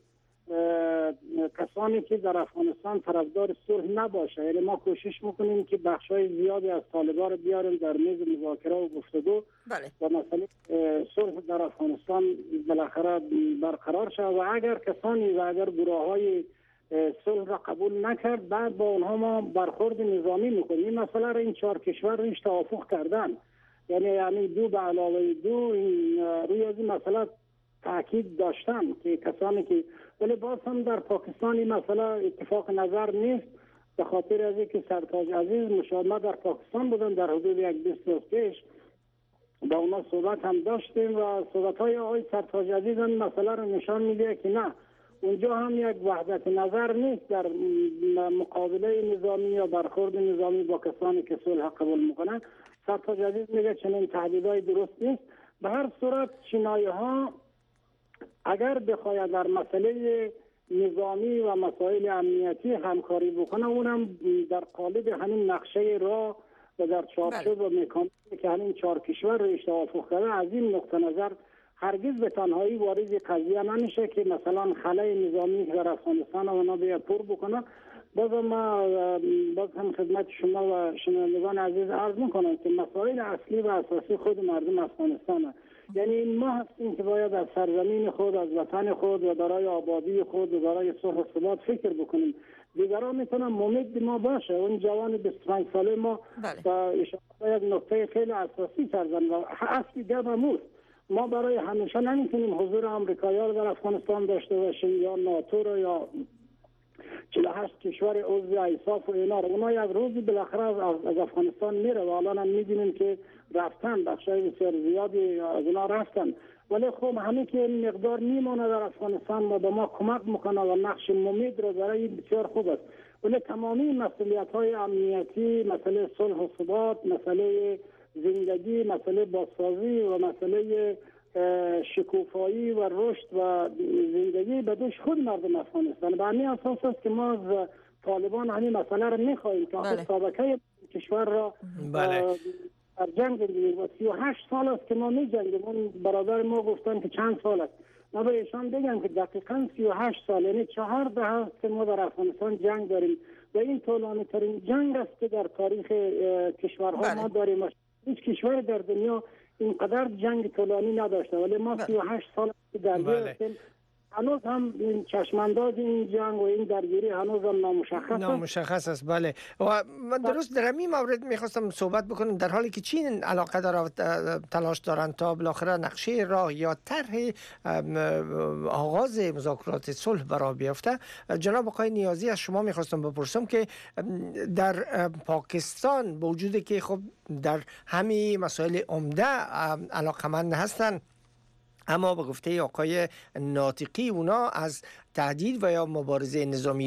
کسانی که در افغانستان طرفدار صلح نباشه، یعنی ما کوشش میکنیم که بخشای زیادی از طالبان رو بیاریم در میز مذاکره و گفتگو و مسئله صلح در افغانستان بالاخره برقرار شد و اگر کسانی و اگر گروه‌های صلح را قبول نکرد بعد با اونها ما برخورد نظامی میکنیم. این مسئله را این 4 کشور ریش توافق کردن، یعنی دو به علاوه دو روی از این مسئله تاکید داشتن که کسانی که، ولی باز هم در پاکستان این مسئله اتفاق نظر نیست به خاطر از اینکه سرتاج عزیز مشاهده در پاکستان بودن در حدود یک 20 روز پیش با اونا صحبت هم داشتیم و صحبت‌های آقای سرتاج عزیز این مسئله رو نشان میده که نه اونجا هم یک وحدت نظر نیست در مقابله نظامی یا برخورد نظامی با کسانی که صلح قبول میکنن. سرتاج عزیز میگه چنین تهدیدهای درست نیست. به هر صورت چینایی ها اگر بخواید در مسئله نظامی و مسائل امنیتی همکاری بکنه اونم در قالب همین نقشه راه و در چارچوب و مکانیزمی که همین 4 کشور رو توافق کرده از این نقطه نظر هرگز به تنهایی وارد قضیه نمیشه که مثلا خلای نظامی در افغانستان اونا بیا پر بکنه. باز هم خدمت شما و شنوندگان عزیز عرض میکنم که مسائل اصلی و اساسی خود مردم افغانستانه. یعنی ما هستیم که باید از سرزمین خود، از وطن خود و برای آبادی خود و برای صلح و ثبات فکر بکنیم. دیگران میتونن ممید ما باشه. اون جوان 25 ساله ما اشاره یک نکته خیلی اساسی کردن و اصلی گپ ما برای همیشه نمیتونیم حضور آمریکایی‌ها رو در افغانستان داشته باشیم یا ناتو رو یا 48 کشور عضو ایساف و اینا رو. اونا یک روزی بالاخره از افغانستان میره و الان هم میبینیم که رفتن، بخشای بسیار زیادی از اونا رفتن، ولی خب همه که این مقدار میمونه در افغانستان و به ما کمک میکنه و نقش ممید رو برای بسیار خوب است. ولی تمامی مسئولیت‌های امنیتی، مسئله صلح و ثبات، مسئله زندگی، مسئله بازسازی و مسئله شکوفایی و رشد و زندگی به دوش خود مردم افغانستان. به همین اساس است که ما از طالبان همین مسئله را میخواهیم که آخر سابقه کشور را در جنگ بگیریم و 38 سال است که ما میجنگیم. اون برادر ما گفتن که چند سال است، ما به ایشان بگم که دقیقاً 38 سال، یعنی 4 دهه است که ما در افغانستان جنگ داریم و این طولانی ترین جنگ است که در تاریخ کشورها ما داریم. هیچ کشور در دنیا اینقدر جنگ طولانی نداشته، ولی ما 38 سال درگیر هستیم هنوز هم این چشمانداز این جنگ و این درگیری هنوز هم نامشخص است. بله و من درست در همین مورد میخواستم صحبت بکنم، در حالی که چین علاقه داره و تلاش دارن تا بالاخره نقشه راه یا طرح آغاز مذاکرات صلح برای بیفته، جناب آقای نیازی از شما میخواستم بپرسم که در پاکستان با وجودی که خب در همین مسائل عمده علاقمند هستن، اما به گفته آقای ناطقی اونا از تهدید و یا مبارزه نظامی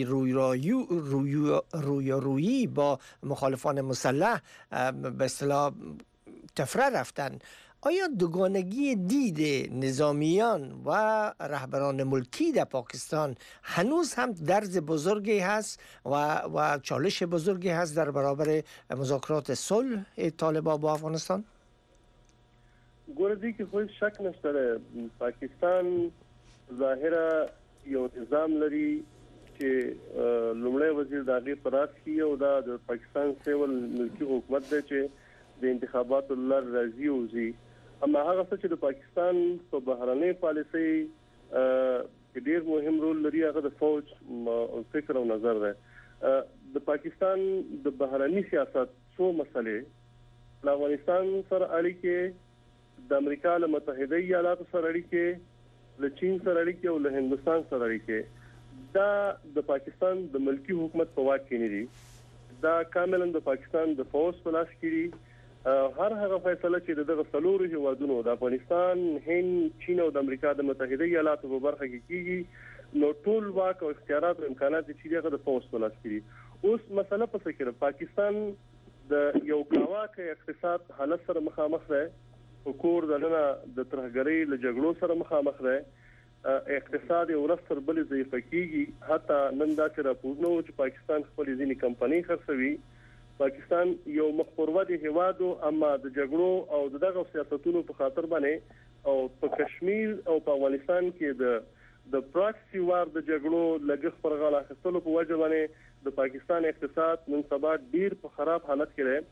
رویارویی با مخالفان مسلح به اصطلاح تفره رفتن. آیا دوگانگی دید نظامیان و رهبران ملکی در پاکستان هنوز هم درز بزرگی هست و چالش بزرگی هست در برابر مذاکرات صلح طالبان با افغانستان؟ ګوره دې کې خو شک نشته. پاکستان ظاهره یو نظام لري چې لومړی وزیر د هغې په راس کې او دا د پاکستان سیول ملکي حکومت دی چې د انتخاباتو له لارې راځي وځي. اما هغه څه چې د پاکستان په بهرنۍ پالیسۍ کې ډېر مهم رول لري هغه د فوج فکر او نظر دی. د پاکستان د بهرني سیاست څو مسلې له افغانستان سره اړیکې، د امریکا له متحده ایالاتو سره اړیکې، له چین سره اړیکې او له هندستان سره اړیکې، دا د پاکستان د ملکی حکومت په واک کې نه دي. دا کاملا د پاکستان د فوج په لاس کې دي. هر هغه فیصله چې دغه څلورو هیوادونو د افغانستان، هند، چین او د امریکا د متحده ایالاتو په برخه کې کیږي، نو ټول واک او اختیارات او امکانات چې دغه د فوج په لاس کې دي. اوس مسله په څه کې ده؟ پاکستان د یو کاواکه اقتصاد حالت سره مخامخ دی، کور دننه د ترهګرۍ له جګړو سره مخامخ دی، اقتصاد یو ورځ تر بلې ضعیفه کیږي. حتی نن داسې راپورونه وو چې پاکستان خپلې ځینې کمپنۍ خرڅوي. پاکستان یو مخ پر ودې هیواد و، اما د جګړو او دغه سیاستونو په خاطر باندې او په کشمیر او په افغانستان کې د پراکسي وار د جګړو لګښت پر غاړه اخیستلو په وجه باندې د پاکستان اقتصاد نن سبا ډیر په خراب حالت کې دی.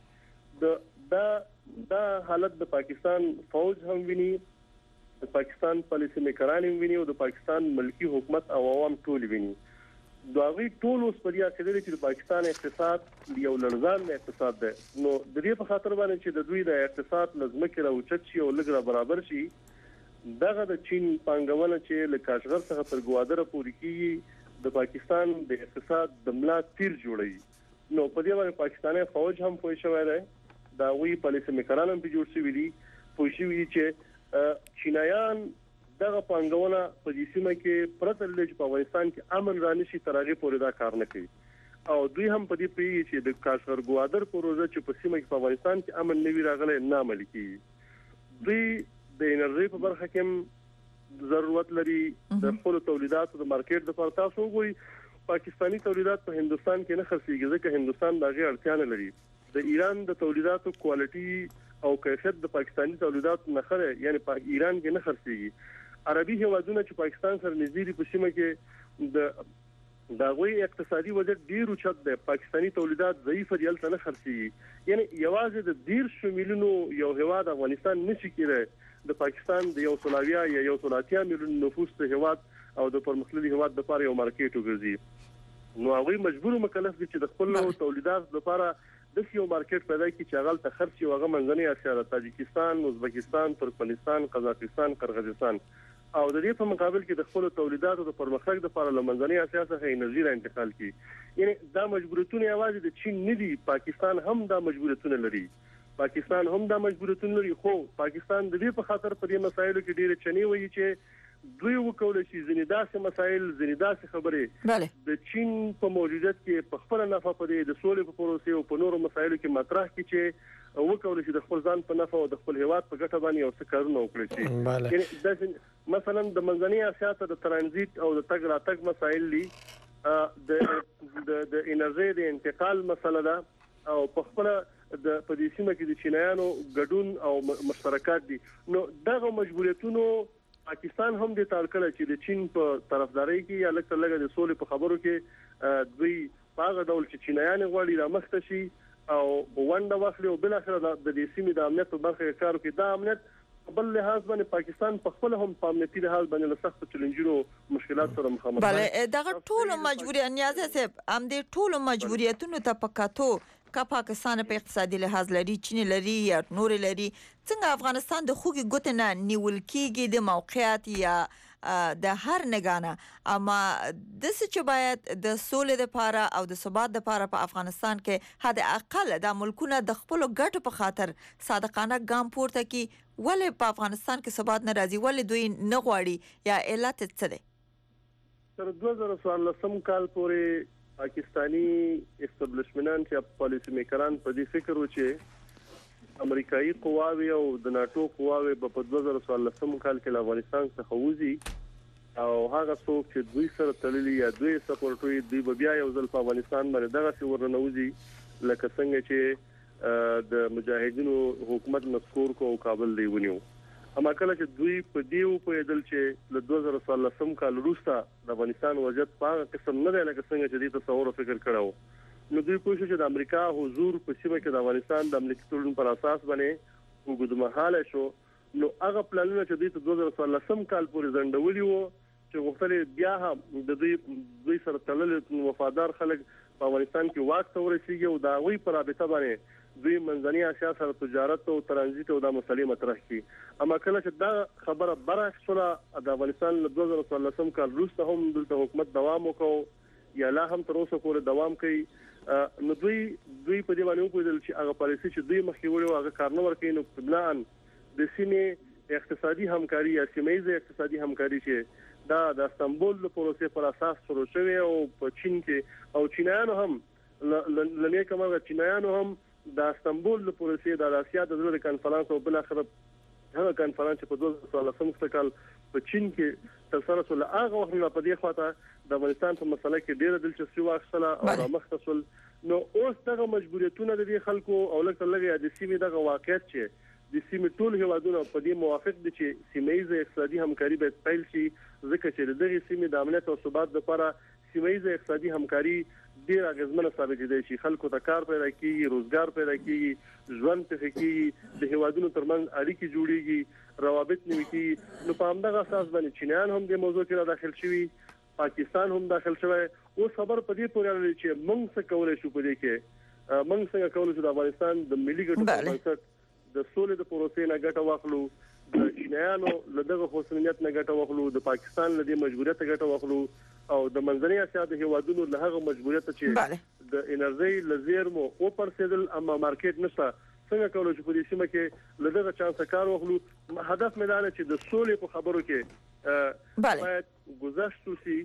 دا حالت د پاکستان فوج هم ویني، د پاکستان پالیسي میکران هم ویني او د پاکستان ملکی حکومت او عوام ټول ویني. دا غي ټول اوس په دې عقیده دي چې د پاکستان اقتصاد یو لړزان اقتصاد دی. نو د دې په خاطر باندې چې د دوی د اقتصاد لزمکه راوچت شي او لګره برابر شي، دغه د چین پانګونه چې له کاشغر څخه تر ګوادره پورې کیږي د پاکستان د اقتصاد د ملا تیر جوړي. نو په دې باندې پاکستاني فوج هم پوه شوی دی، دا وی پالیسي میکران هم جوړ شوی دي، پوه شوی دي چې چینایان دغه پانګونه په دې سیمه کې پرته له چې په افغانستان کې امن رانشي تر هغه پورې دا کار نه کوي. او دوی هم په دې پیږي چې د کاشغر ګوادر پروژه چې په سیمه کې په افغانستان کې امن نوي راغلی نه عملي کیږي. دوی د انرژي په برخه کې ضرورت لري د خپل تولیداتو د مارکیټ لپاره. تاسو وګورئ پاکستانی تولیدات په هندستان کې نه خرڅيږي ځکه هندستان دغه اړتیا نه لري. د ایران د تولیداتو کوالټي او کیفیت د پاکستانی تولیداتو نه خره، یعنی په ایران کې نه خرڅيږي. عربي هیوادونه چې پاکستان سره نږدې دي په سیمه کې د غوي اقتصادي وضعیت ډیر اوچت دی، پاکستانی تولیدات ضعیف دي، هلته نه خرڅيږي. یعنی یوازې د 1.5 میلیونو یو هیواد افغانستان نشي کېدای د پاکستان د 180 میلیون نفوس ته هیواد او د پرمختللي هیواد لپاره یو مارکیټ وګرځي. نو هغه مجبور مکلف دي چې د خپل تولیدات لپاره د یو مارکیټ پیدا کړي چې هغه ته خرڅي او هغه منځنۍ اسیا، تاجکستان، ازبکستان، ترکمنستان، قزاقستان، قرغیزستان، او د دې په مقابل کې د خپل تولیداتو د پرمختګ لپاره لمنځنۍ اسیا څخه انرژي را انتقال کړي. یعنی دا مجبوریتونه یوازې د چین نه دي، پاکستان هم دا مجبوریتونه لري. خو پاکستان د دې په خاطر په دې مسایلو کې ډېر چني وایي چې دوی وکول شي ځینې داسې مسایل، ځینې داسې خبرې د چین په موجودیت کې په خپل نفع په دې د سولې په پروسې او په نورو مسایلو کې مطرح کړي چې وکول شي د خپل ځان په نفع او د خپل هیواد په ګټه باندې یو څه کارونه وکړي شي. یعنی مثلا د منځنۍ اسیا ته د ترانزیت او د تګ راتګ مسایل دي، د انرژي د انتقال مسله ده، او په خپل د پدې سیمه کې د چینایانو ګډون او مشترکات دي. نو دغه مجبوریتونو پاکستان هم د تارکړه چې د چین په طرفداري کې یا لکه د سولې په خبرو کې دوی هغه ډول چې چینایان غواړي را مخته شي او ونده واخلي او بل اخر د دې سیمې د امنیت په برخه کې کار کوي. دا امنیت بل لحاظ باندې پاکستان په خپل هم په امنیتي لحاظ باندې له سخت چیلنجونو مشکلات سره مخامخ دي. بله دغه ټول مجبوریت نیازه صاحب هم دې ټول مجبوریتونو ته پکاتو که پاکستان په اقتصادي لحاظ لري چین لري یا نور لري څنګه افغانستان د خوګي ګوت نه نیول کیږي د موقعیت یا د هر نگانه اما د څه چې باید د سولې لپاره او د ثبات لپاره په افغانستان کې حد اقل د ملکونو د خپل ګټو په خاطر صادقانه ګام پورته کی ولې په افغانستان کې ثبات ناراضي ولې دوی نه غواړي یا علت څه دی؟ تر 2014 کال پورې پاکستانی استابلیشمنټ یا پالیسی میکران په دې فکر و چې امریکایي قواوی او د ناتو قواوی په 2014 کال کې افغانستان څخه وځي او هغه څوک چې دوی سره تړلي یا دوی سپورټوي دوی بیا یو ځل په افغانستان باندې دغه څه ورنوځي لکه څنګه چې د مجاهدینو حکومت مسکور کو کابل دی ونیو. اما کله چې دوی په دیو په دل چې له 2014 کال وروسته د افغانستان وضعیت په قسم نه دی لکه څنګه چې دوی تصور او فکر کړو نو دوی کوشش چې د امریکا حضور په سیمه کې د افغانستان د امنیتي تړون پر اساس باندې وګدمحاله شو نو هغه پلانونه چې دوی ته 2014 کال پورې ځنډولي وو چې غوښتل بیا هم د دوی سره تړل وفادار خلک په افغانستان کې واک ته ورسیږي او دا وی پر رابطه باندې دوی منځنی اسیا سره تجارت او ترانزیت او د مسلې مطرح کړي. اما کله چې دا خبره برعکس شوه د افغانستان له 2014 کال وروسته هم دلته حکومت دوام وکاو یا لا هم تر اوسه پورې دوام کوي نو دوی په دې باندې وکړل چې هغه پالیسي چې دوی مخې وړي هغه کار نه ورکوي نو بلان د سیمې اقتصادي همکاري یا سیمه‌ایزه اقتصادي همکاري چې دا د استانبول د پروسې پر اساس شروع شوه او په چین کې او چینایانو هم لنې کومه چینایانو هم د استانبول د پروسې د آسیا د ضروري کانفرنس او بل اخر هغه کانفرنس په 2014 کال په چین کې تر سره سول هغه وخت نه په دې خاطر د افغانستان په مسله کې ډېر دلچسپي واخیستله او رامختصل نو اوس دغه مجبوریتونه د دې خلکو او لکه د سیمې دغه واقعیت چې د سیمې ټول هیوادونه په دې موافق دي چې سیمه‌ایزه اقتصادي همکاري باید پیل شي ځکه چې دغه سیمې د امنیت او ثبات لپاره سیمه‌ایزه اقتصادي همکاري ډیر اغیزمنه ثابت دي چې خلکو ته کار پیدا کیږي روزګار پیدا کیږي ژوند ته کیږي د هیوادونو ترمنځ اړیکې جوړیږي روابط نیول کیږي نو په همدغه اساس باندې چینایان هم د موضوع کې داخل شوي پاکستان هم داخل شوی او خبر په دې پورې اړه چې موږ څه کولای شو په دې کې موږ څنګه کولای شو د افغانستان د ملي ګټو په بنسټ د سولې د پروسې نه ګټه واخلو د چینایانو له دغه خصوصیت نه ګټه واخلو د پاکستان له دې مجبوریت ګټه واخلو او د منځنۍ اسیا د هیوادونو له هغه مجبوریت چې د انرژي لزیرمو او پرسیدل اما مارکیټ نشته څنګه کولای شو په دې سیمه کې له دغه چانس کار واخلو هدف مې دا نه چې د سولې په خبرو کې باید گذشت وسی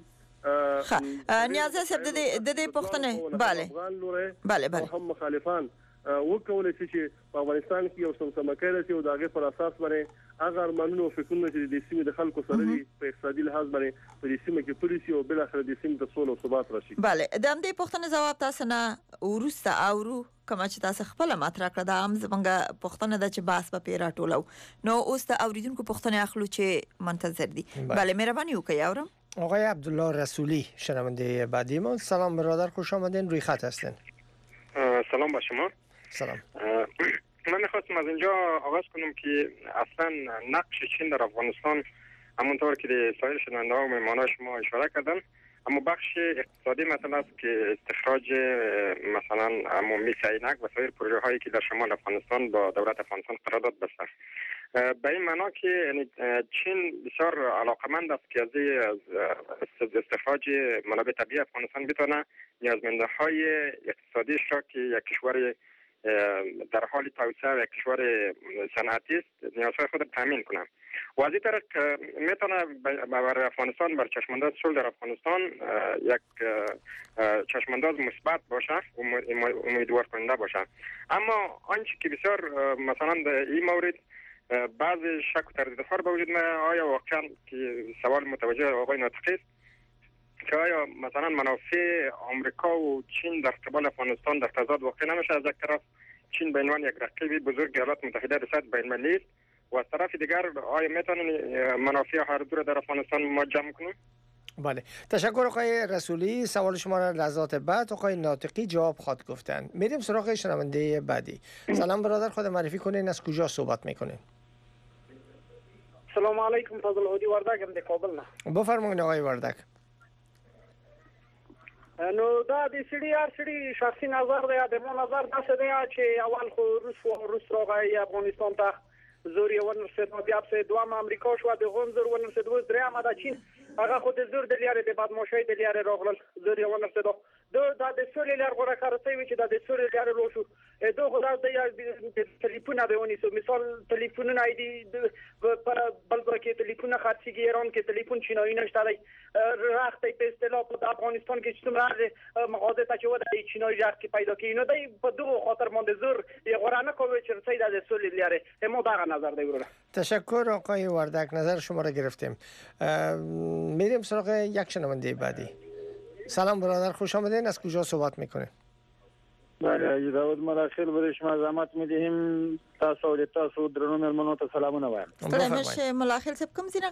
نیازه صاحب د دې پښتنه بله هم مخالفان وکولای شي چې په افغانستان کې یو سمسمه راشي او دغه پر اساس باندې هغه ارمانونو او فکرونه چې د سیمې د خلکو سره دي په اقتصادي لحاظ باندې په دې سیمه کې پولیسي او بل اخر د سیمې د سولې او ثبات راشي. بله د دې پښتنه جواب تاسو نه ورسته اورو کوم چې تاسو خپل مطرح کړه د عام زمونږ پښتنه د چې باس په پیرا ټولو نو اوس د اوریدونکو پښتنه اخلو چې منتظر دي. بله مهرباني وکړئ اورم. آقای عبدالله رسولی شنونده بعدی ما. سلام برادر خوش آمدین روی خط هستین. سلام با شما. سلام. من می‌خواستم از اینجا آغاز کنم که اصلا نقش چین در افغانستان همونطور که سایر شنونده‌ها و مهمانان شما اشاره کردن اما بخش اقتصادی مثلا است که استخراج مثلا عمومی عینک و سایر پروژه هایی که در شمال افغانستان با دولت افغانستان قرارداد بسته به این معنا که چین بسیار علاقمند است که از استخراج منابع طبیعی افغانستان بتونه نیازمندی‌های اقتصادیش را که یک کشور در حال توسعه و کشور صنعتی است نیازهای خود تامین کنه و از این طریق میتونه برای افغانستان بر چشمانداز صلح در افغانستان یک چشمانداز مثبت باشه و امیدوار کننده باشه. اما آنچه که بسیار مثلا در این مورد بعض شک و تردیدها به وجود میاد آیا واقعا که سوال متوجه آقای ناطقی است که آیا مثلا منافع آمریکا و چین در قبال افغانستان در تضاد واقع نمیشه؟ از یک طرف چین به عنوان یک رقیب بزرگ ایالات متحده در سطح بین‌المللی است و از طرف دیگر آیا میتونن منافع هر دو در افغانستان ما جمع کنیم؟ بله تشکر آقای رسولی. سوال شما را لحظات بعد آقای ناطقی جواب خواهد گفتن. میریم سراغ شنونده بعدی. سلام برادر خود معرفی کنین از کجا صحبت میکنین؟ سلام علیکم. فضل هادی وردک هم د کابل نه. بفرمایید آقای وردک. نو دا د سړي هر سړي شخصي نظر دی، د مو نظر داسې دی چې اول خو روس راغی افغانستان ته زور یې ونرسېد، بیا پسې دوام امریکا شو، د غون زور ونرسېد، اوس درېیمه ده چین، هغه خو د زور د لارې د بدماشۍ د لارې راغلل، زور یې ونرسېد. دا د سولې لار غوره کار شوی چې دا د سولې لار لو شو. دا خو د ټلیفون به ونیسو، مثال ټلیفونونه دي په بل کې ټلیفون خرڅيږي، ایران کې ټلیفون چینایي نشته دی، راختې په اصطلاح په افغانستان کې چې څومره مغازه ته چې ودی چینایي راخ کې پیدا کړي، نو دی په دغه خاطر باندې زور یې غوره نه کوي چې رسید د سولې لاره. ما دغه نظر دی ورونه. تشکر آقای وردک، نظر شما را گرفتیم. میریم سراغ یک شنونده بعدی. سلام برادر، خوش آمدین. از کجا صحبت میکنین؟ بله، داود مراخل برای شما زحمت میدهیم. تاسو درنو مېلمنو ته سلامونه وایم. ستړی ملاخل صاحب کوم ځای نه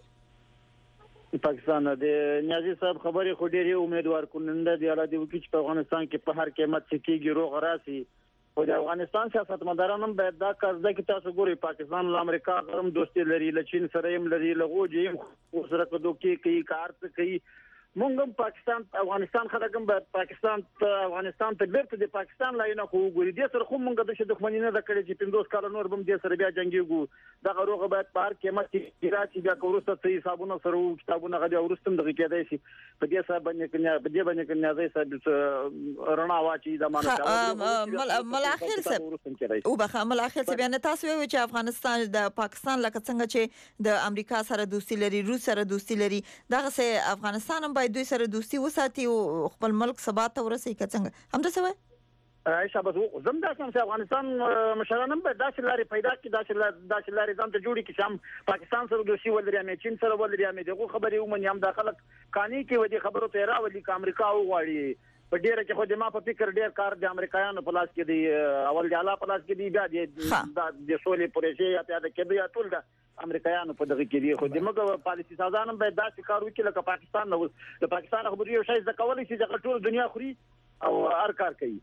غږیږي؟ پاکستان د نیازي صاحب خبرې خو ډېرې امیدوار کننده دی، الله دې وکړي چې په افغانستان کې په هر قیمت څه کېږي روغ راسي. خو د افغانستان سیاستمداران هم باید دا کار زده کړي. تاسو ګورئ پاکستان له امریکا سره هم دوستي لري، له چین سره هم لري، له غوجې هم سره دوکې کوي، کار څه کوي. مونږ هم پاکستان افغانستان خلک هم پاکستان ته افغانستان ته بیرته د پاکستان لاینه خو وګوري. دې سره خو مونږ د دښمنۍ نه د کړې چې 50 کال نور بم دې سره بیا جنگيږو. دا غروغه باید په هر قیمت کې راځي، بیا کوروسته ته حسابونه سره او کتابونه غدي ورستم دغه کېدای شي. په دې سره باندې کنه ځای صاحب رڼا واچي د مانه ملاخل صاحب او بخا ملاخل صاحب نه تاسو وی چې افغانستان د پاکستان لکه څنګه چې د امریکا سره دوستي لري، روس سره دوستي لري، دغه سه افغانستان هم دوی سره دوستي وساتي او خپل ملک ثبات ته ورسي څنګه هم څه وای عائشہ بس زم دا څنګه افغانستان مشرانم به داسې لارې پیدا کړي، داسې لارې ځان ته جوړي چې هم پاکستان سره دوستي ولري، هم چین سره ولري، هم دغه خبرې ومني، هم داخله قانوني کې ودی خبرو ته راولي چې امریکا وغواړي. په ډیره کې خو د ما په فکر ډیر کار د امریکایانو په لاس کې دی، اول د اعلی په لاس کې دی، بیا د سولې پروژې یا پیاده کېدو یا ټول د امریکایانو په دغه کې دی. خو د موږ پالیسي سازانم باید داسې کار وکړي لکه پاکستان نو د پاکستان خبرې یو شی ځکه ولې چې د ټول دنیا خوري او هر کار کوي.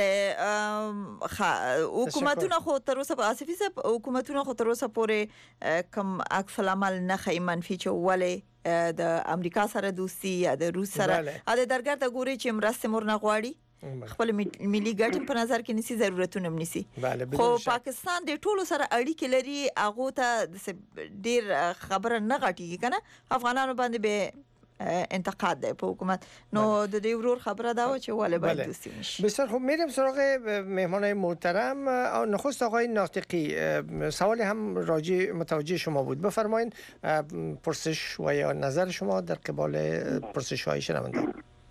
bale حکومتونه خو تر اوسه په اسفي صاحب حکومتونه خو تر اوسه پورې کم عکس العمل نه خي منفي چولې د امریکا سره دوستي یا د روس سره د درګر د ګوري چې مرسته مور نه غواړي، خپل ملي ګټې په نظر کې نسی ضرورتونه منسي. خو پاکستان د ټولو سره اړیکې لري، هغه ته ډیر خبره نه غټیږي کنه افغانانو باندې به انتقاد ده په حکومت. نو د دې ورور خبره دا و چې ولې باید دوستی نشي. بسیار خوب، میریم سراغ مهمانای محترم. نخست آقای ناطقی، سوال هم راجع متوجه شما بود، بفرمایید پرسش و یا نظر شما در قبال پرسش های شنوندگان.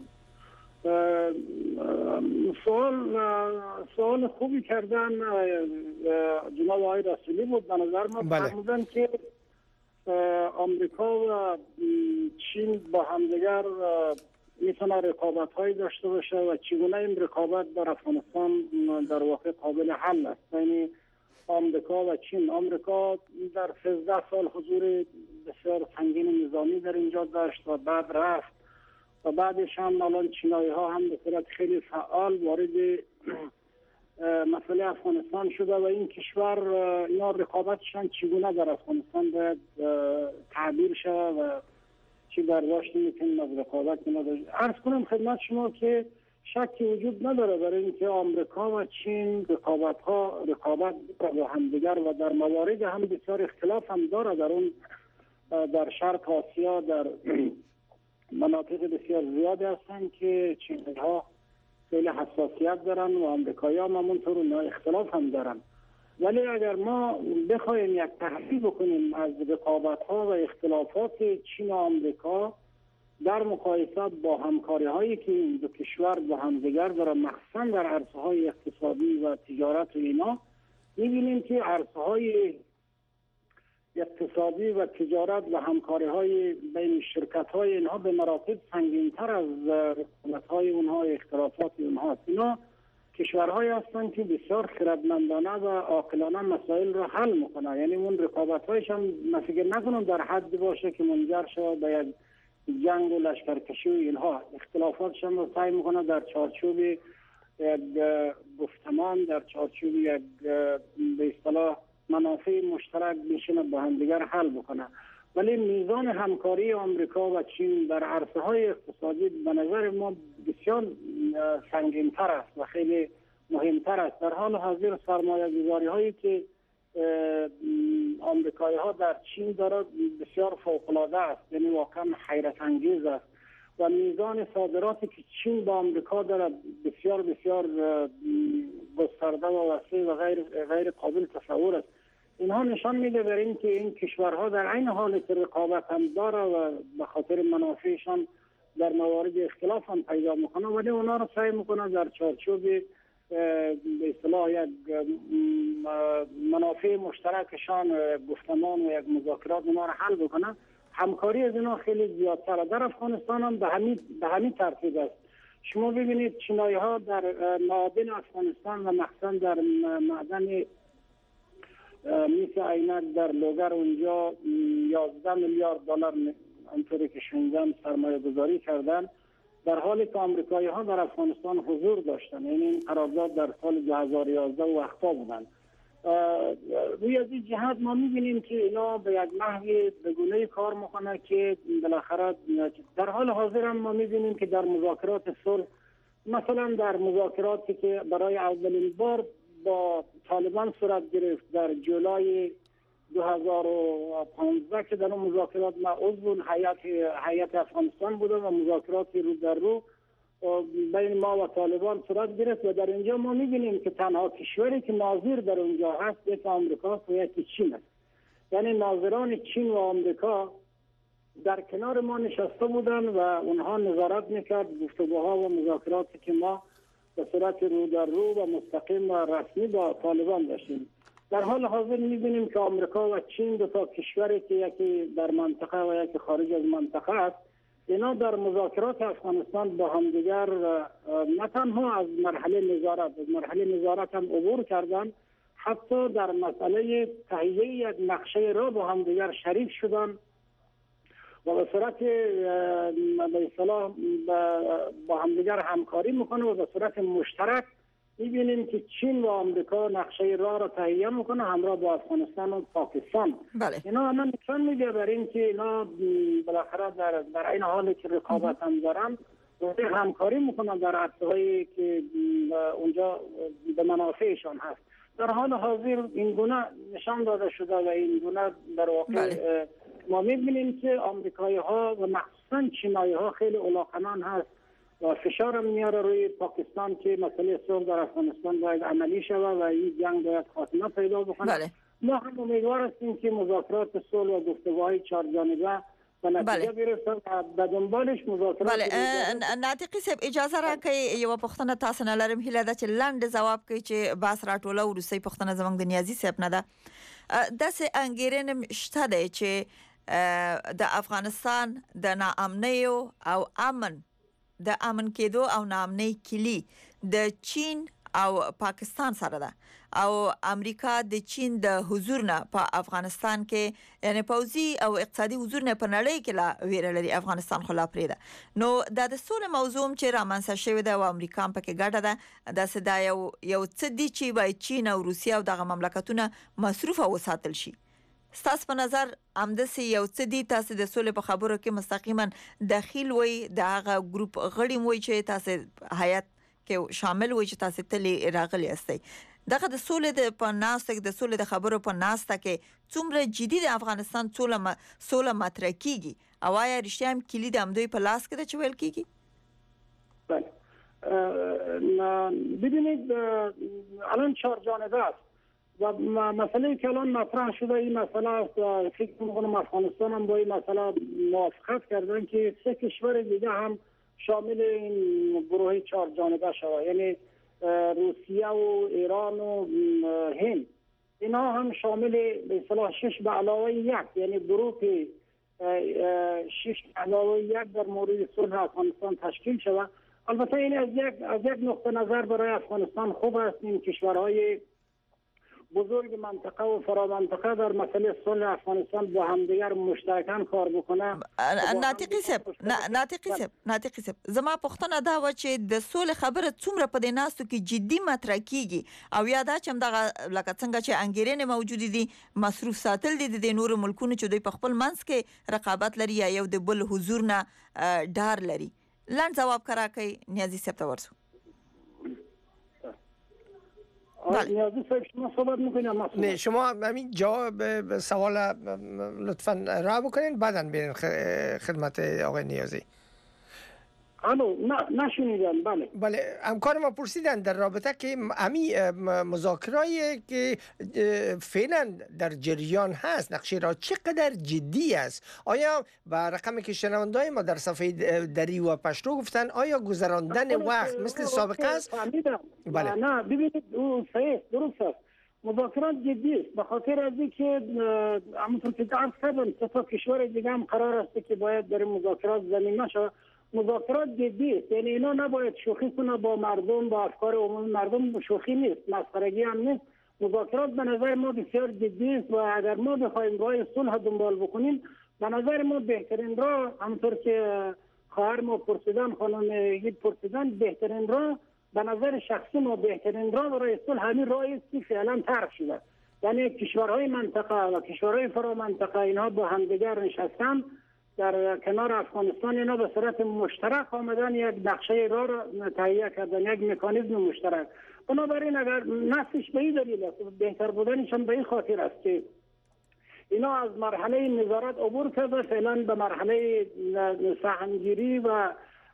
سوال خوبی کردن جناب آقای رسولی بود. به نظر من فرمودن که آمریکا و چین با همدیگر میتونه رقابت هایی داشته باشه و چگونه این رقابت در افغانستان در واقع قابل حل است. یعنی آمریکا و چین، آمریکا در 13 سال حضور بسیار سنگین نظامی در اینجا داشت و بعد رفت و بعدش هم الان چینایی ها هم به صورت خیلی فعال وارد مسئله افغانستان شده و این کشور اینا رقابتشان چگونه در افغانستان باید تعبیر شود و چی برداشت میکنیم از رقابت اینا. عرض کنم خدمت شما که شکی وجود نداره برای اینکه آمریکا و چین رقابت با همدیگر و در موارد هم بسیار اختلاف هم داره. در اون در شرق آسیا در مناطق بسیار زیادی هستن که چینی ها خیلی حساسیت دارن و امریکایی هم همونطور اونها اختلاف هم دارن. ولی اگر ما بخوایم یک تحلیل بکنیم از رقابت ها و اختلافات چین و آمریکا در مقایسه با همکاری هایی که این دو کشور با همدیگر دارن، مخصوصا در عرصه های اقتصادی و تجارت و اینا، میبینیم که عرصه های اقتصادی و تجارت و همکاری های بین شرکت های اینها به مراتب سنگین تر از رقابت های اونها، اختلافات اونها. اینا کشورهایی هستند که بسیار خردمندانه و عاقلانه مسائل را حل میکنن. یعنی اون رقابت هایش هم من فکر نکنم در حد باشه که منجر شود به یک جنگ و لشکرکشی و اینها. اختلافاتش هم سعی میکنه در چارچوب یک گفتمان، در چارچوب یک به اصطلاح منافع مشترک بشینه با هم دیگر حل بکنه. ولی میزان همکاری آمریکا و چین در عرصه‌های اقتصادی به نظر ما بسیار سنگین‌تر است و خیلی مهمتر است. در حال حاضر سرمایه‌گذاری هایی که آمریکایی ها در چین دارد بسیار فوق‌العاده است، یعنی واقعا حیرت انگیز است و میزان صادراتی که چین با آمریکا دارد بسیار بسیار گسترده و وسیع و غیر قابل تصور است. اینها نشان میده بر این که این کشورها در عین حال که رقابت هم داره و به خاطر منافعشان در موارد اختلاف هم پیدا میکنه، ولی اونا رو سعی میکنه در چارچوب به اصطلاح یک منافع مشترکشان گفتمان و یک مذاکرات اونا رو حل بکنه. همکاری از اینا خیلی زیادتره. در افغانستان هم به همین ترتیب است. شما ببینید چینایی ها در معادن افغانستان و مخصوصا در معدن میس عینک در لوگر اونجا 11 میلیارد دلار انطوری که شنیدم سرمایه گذاری کردن، در حالی که آمریکایی ها در افغانستان حضور داشتن. یعنی این قرارداد در سال 2011 وقتا بودن. روی از این جهت ما میبینیم که اینا به یک نحوی به گونه‌ای کار میکنه که بالاخره در حال حاضر هم ما میبینیم که در مذاکرات صلح، مثلا در مذاکراتی که برای اولین بار با طالبان صورت گرفت در جولای 2015 که در اون مذاکرات ما عضو هیئت افغانستان بودم و مذاکرات رو در رو بین ما و طالبان صورت گرفت و در اینجا ما می‌بینیم که تنها کشوری که ناظر در اونجا هست یک آمریکا و یک چین است. یعنی ناظران چین و آمریکا در کنار ما نشسته بودن و اونها نظارت میکرد گفتگوها و مذاکراتی که ما به صورت رو در رو و مستقیم و رسمی با طالبان داشتیم. در حال حاضر می‌بینیم که آمریکا و چین دو تا کشوری که یکی در منطقه و یکی خارج از منطقه است، اینا در مذاکرات افغانستان با همدیگر نه تنها از مرحله نظارت هم عبور کردن، حتی در مسئله تهیه یک نقشه را با همدیگر شریک شدن و به صورت به اصطلاح با همدیگر همکاری میکنه و به صورت مشترک میبینیم که چین و آمریکا نقشه راه را تهیه میکنه همراه با افغانستان و پاکستان. بله. اینا هم نشان میده بر این که اینا بالاخره در این حالی که رقابت هم دارن همکاری میکنن در عرصه‌هایی که اونجا به منافعشان هست. در حال حاضر این گونه نشان داده شده و این گونه در واقع ما میبینیم که آمریکایی ها و مخصوصا چینایی ها خیلی علاقمند هست و فشار میاره روی پاکستان که مسئله صلح در افغانستان باید عملی شود و این جنگ باید خاتمه پیدا بکنه. بله. ما هم امیدوار هستیم که مذاکرات صلح و گفتگوهای چهار جانبه به نتیجه برسه و به دنبالش مذاکرات. بله ناطقي صاحب اجازه راکړئ یو پوښتنه تاسو نه لرم، هیله ده چې لاندې ځواب کوي چې باس راټوله وروستۍ پوښتنه زموږ د نیازي صاحب نه ده. داسې انګیرنه شته دی چې د افغانستان د ناامنۍ او امن د امن کېدو او ناامنۍ کلی د چین او پاکستان سره ده او امریکا د چین د حضور نه په افغانستان کې یعنی پوځي او اقتصادي حضور نه په نړۍ کې لا ویره لري افغانستان خلا پرې ده. نو د سولې موضوع چې رامنځته شوی ده او امریکا هم پکې ګډه ده، د صدا یو څه دي چې باید چین او روسیا او دغه مملکتونه مصروف او ساتل شي. ستاسو په نظر امدسي یو څه دي تاسو د سولې په خبرو کې مستقیما داخل وي د هغه ګروپ غړي وي چې تاسو هیئت کې شامل وي چې تاسو تلې راغلي استئ دغه د سولې د پناست د سولې د خبرو په ناسته کې څومره جدي د افغانستان سوله مطرح کیږي او آیا رښتیا هم کلي د امدوی په لاس کې د چویل کیږي؟ بله ببینید الان چهار جانبه است و مسئله که الان مطرح شده این مسئله است. فکر می‌کنم افغانستان هم با این مسئله موافقت کردن که سه کشور دیگه هم شامل این گروه چهار جانبه شود، یعنی روسیه و ایران و هند، اینا هم شامل به اصطلاح 6 به علاوه 1 یعنی گروه 6 علاوه 1 در مورد صلح افغانستان تشکیل شود. البته این از یک نقطه نظر برای افغانستان خوب است. این کشورهای بزرگ منطقه و فرامنطقه در مسئله صلح افغانستان با همدیگر مشترکاً کار بکنه. ناطقي صاحب زما پوښتنه دا و چې د صلح خبره څومره په دې ناستو کې جدي مطرح کیږي او یا دا چې همدغه لکه څنګه چې انګیرنې موجود دي مصروف ساتل دي د نورو ملکونو چې دوی په خپل منځ کې رقابت لري یا یو د بل حضور نه ډار لري. لاند جواب کرا کوي نیازی صاحب ته ورسو. نیازی صاحب شما صحبت میکنید؟ نه شما همین جواب سوال لطفاً را بکنین بعداً برین خدمت آقای نیازی. الو نشنیدم. بله همکار ما پرسیدن در رابطه که همین مذاکرهایی که فعلا در جریان هست نقشه را چقدر جدی است؟ آیا با رقمی که شنونده‌های ما در صفحه دری و پشتو گفتن آیا گذراندن وقت مثل سابقه است؟ بله نه ببینید اون صحیح درست است. مذاکرات جدی است به خاطر از اینکه همونطور که عرض کردم تا کشور دیگه هم قرار است که باید در مذاکرات زمینه شود. مذاکرات جدی است، یعنی اینا نباید شوخی کنه با مردم، با افکار عمومی مردم. شوخی نیست، مسخرگی هم نیست. مذاکرات به نظر ما بسیار جدی است و اگر ما بخوایم راه صلح دنبال بکنیم به نظر ما بهترین راه، همونطور که خواهر ما پرسیدن، خانم گید پرسیدن، بهترین راه به نظر شخصی ما بهترین راه برای صلح همین راهی است که فعلا طرح شده. یعنی کشورهای منطقه و کشورهای فرامنطقه اینها با همدیگر نشستن در کنار افغانستان، اینا به صورت مشترک آمدن یک نقشه راه را تهیه کردن، یک مکانیزم مشترک. بنابراین اگر نصفش به این دلیل است، بهتر بودنش هم به این خاطر است که اینا از مرحله نظارت عبور کرده، فعلا به مرحله سهمگیری و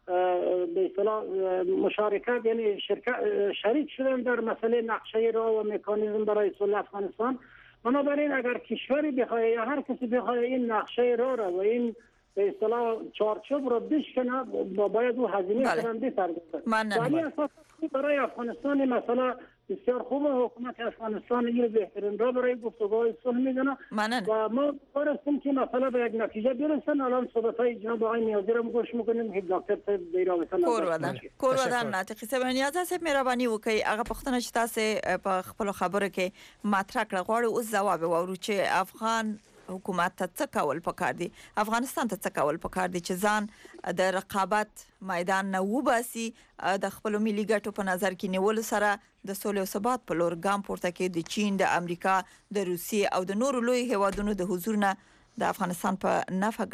به اصطلاح مشارکت، یعنی شریک شدن در مسئله نقشه راه و مکانیزم برای صلح افغانستان. بنابراین اگر کشوری بخواد یا هر کسی بخواد این نقشه راه را و این به اصطلاح چارچوب را بشکنه، باید او هزینه کنن بپردازه. ولی اساس برای افغانستان مثلا بسیار خوبه. حکومت افغانستان این بهترین راه برای گفتگوهای صلح میدونه و ما کار هستیم که مثلا به یک نتیجه برسن. الان صحبت‌های جناب آقای نیازی را گوش می‌کنیم که دکتر صاحب دی رابطه کور ودان ناطقي صاحب نیازه صاحب مهرباني وکړئ. هغه پوښتنه چې تاسو په خپل خبره کې مطرح کړه غواړو اوس ځواب وورو چې افغان حکومت ته څه کول پکار دي، افغانستان ته څه کول پکار دي چې ځان د رقابت میدان نه وباسي، د خپل ملي ګټو په نظر کې نیول سره د سولې او ثبات په لور ګام پورته کې د چین، د امریکا، د روسیې او د نورو لوی هیوادونو د حضور نه د افغانستان په نفع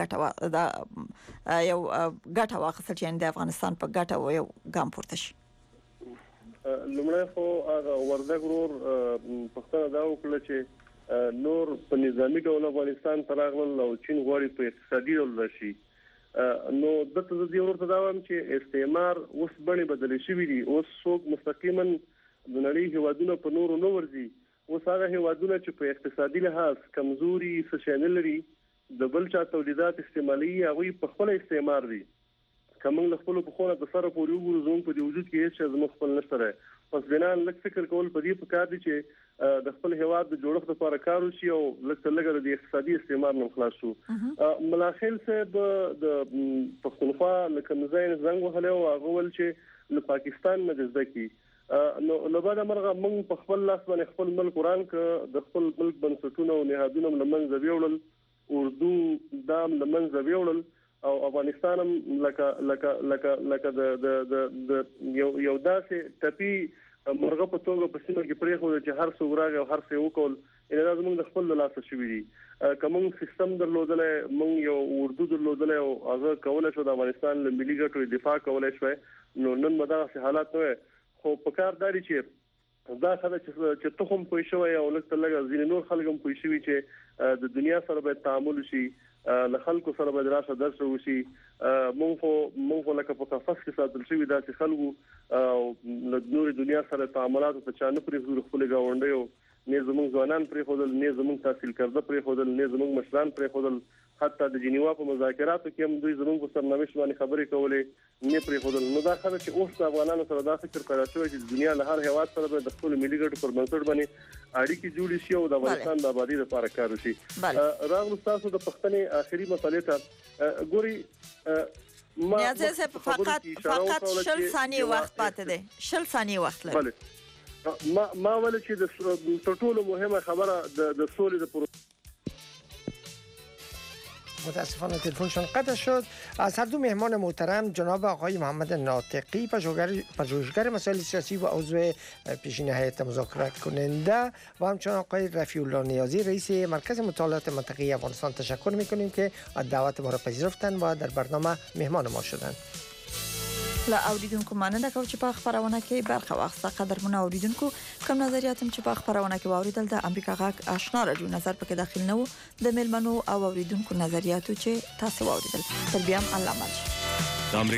ګټه واخیستل چې د افغانستان په ګټه یو ګام پورته شي. لومړی خو وردګ ورور پښتنه دا وکړه چې نور په نظامی ډول افغانستان ته راغلل او چین غواړي په اقتصادي ډول راشي. نو دته د دې ورته دا وایم چې استعمار اوس بڼې بدلې شوې دي. اوس څوک مستقیما د نړۍ هیوادونو په نورو نه ورځي. اوس هغه هیوادونه چې په اقتصادي لحاظ کمزوري څه شی نه لري، د بل چا تولیدات استعمالي، هغوی په خپل استعمار دي. که موږ له خپلو پښو نه د سره پورې وګورو زموږ په دې وجود کې هېڅ شی زموږ خپل نشته دی. پس بنان لږ فکر کول په دې پکار دي چې د خپل هیواد د جوړښت لپاره کار وشي او لږ تر لږه د اقتصادي استعمار نه خلاص شو. ملاخیل صاحب د پښتونخوا له کوم ځای نه زنګ وهلی او هغه ویل چې له پاکستان نه زده کړي. نو له بعده مرغه موږ په خپل لاس باندې خپل ملک وران که د خپل ملک بنسټونه او نهادونه له منځه ویوړل، اردو دام له منځه ویوړل او افغانستان هم لکه د یو داسې ټپي مرغه په توګه په سیمه کې پرېښوده چې هر څه وراغی او هر څه وکول. دا زموږ د خپل له لاسه شوي دي. که موږ سیستم درلودلی، موږ یو اردو درلودلی او هغه کولی شو د افغانستان له ملي ګټو دفاع کولی شوی، نو نن به دغسې حالات نه وی. خو په کار دا دی چې دا خبره چې تخم پوه شوی او لږ تر لږه ځینې نور خلک هم پوه شوي چې د دنیا سره باید تعامل وشي، له خلکو سره باید راشه درشه وشي. موږ خو لکه په قفس کې ساتل شوي داسې خلکو او له نورې دنیا سره تعاملاتو ته چا نه پرېښودل. خپلې ګاونډیو نه زموږ ځوانان پرېښودل، نه زموږ تحصیل کرده پرېښودل، نه زموږ مشران پرېښودل. حتی د جنیوا په مذاکراتو کې هم دوی زموږ په سرنوشت باندې خبرې کولې، نه پرېښودل. نو دا خبره چې اوس د افغانانو سره دا فکر پیدا شوی چې د دنیا له هر هیواد سره به د خپلو ملي ګټو پر بنسټ باندې اړیکې جوړې شي او د افغانستان د ابادۍ لپاره کار وشي. راغلو ستاسو د پوښتنې آخري مسئلې ته. ګورئ نیازی صاحب فقط 60 ثانیې وخت پاتې دی. 60 ثانیې وخت لري. ما ول چې د ټولو مهمه خبره د سولې د متاسفانه تلفنشان قطع شد. از هر دو مهمان محترم جناب آقای محمد ناطقی پژوهشگر مسائل سیاسی و عضو پیشین هیئت مذاکره کننده و همچنین آقای رفیع الله نیازی رئیس مرکز مطالعات منطقه‌ای افغانستان تشکر می‌کنیم که دعوت ما را پذیرفتن و در برنامه مهمان ما شدند. لا اوریدونکو مننه کوم چې په خبرونه کې برخه واخیسته. قدرمن اوریدونکو کوم نظریاتم چې په خبرونه کې واوریدل د امریکا غاک آشنا راډیو نظر پکې داخل نه و د میلمنو او اوریدونکو نظریاتو چې تاسو واوریدل. تر بیا هم الله مل.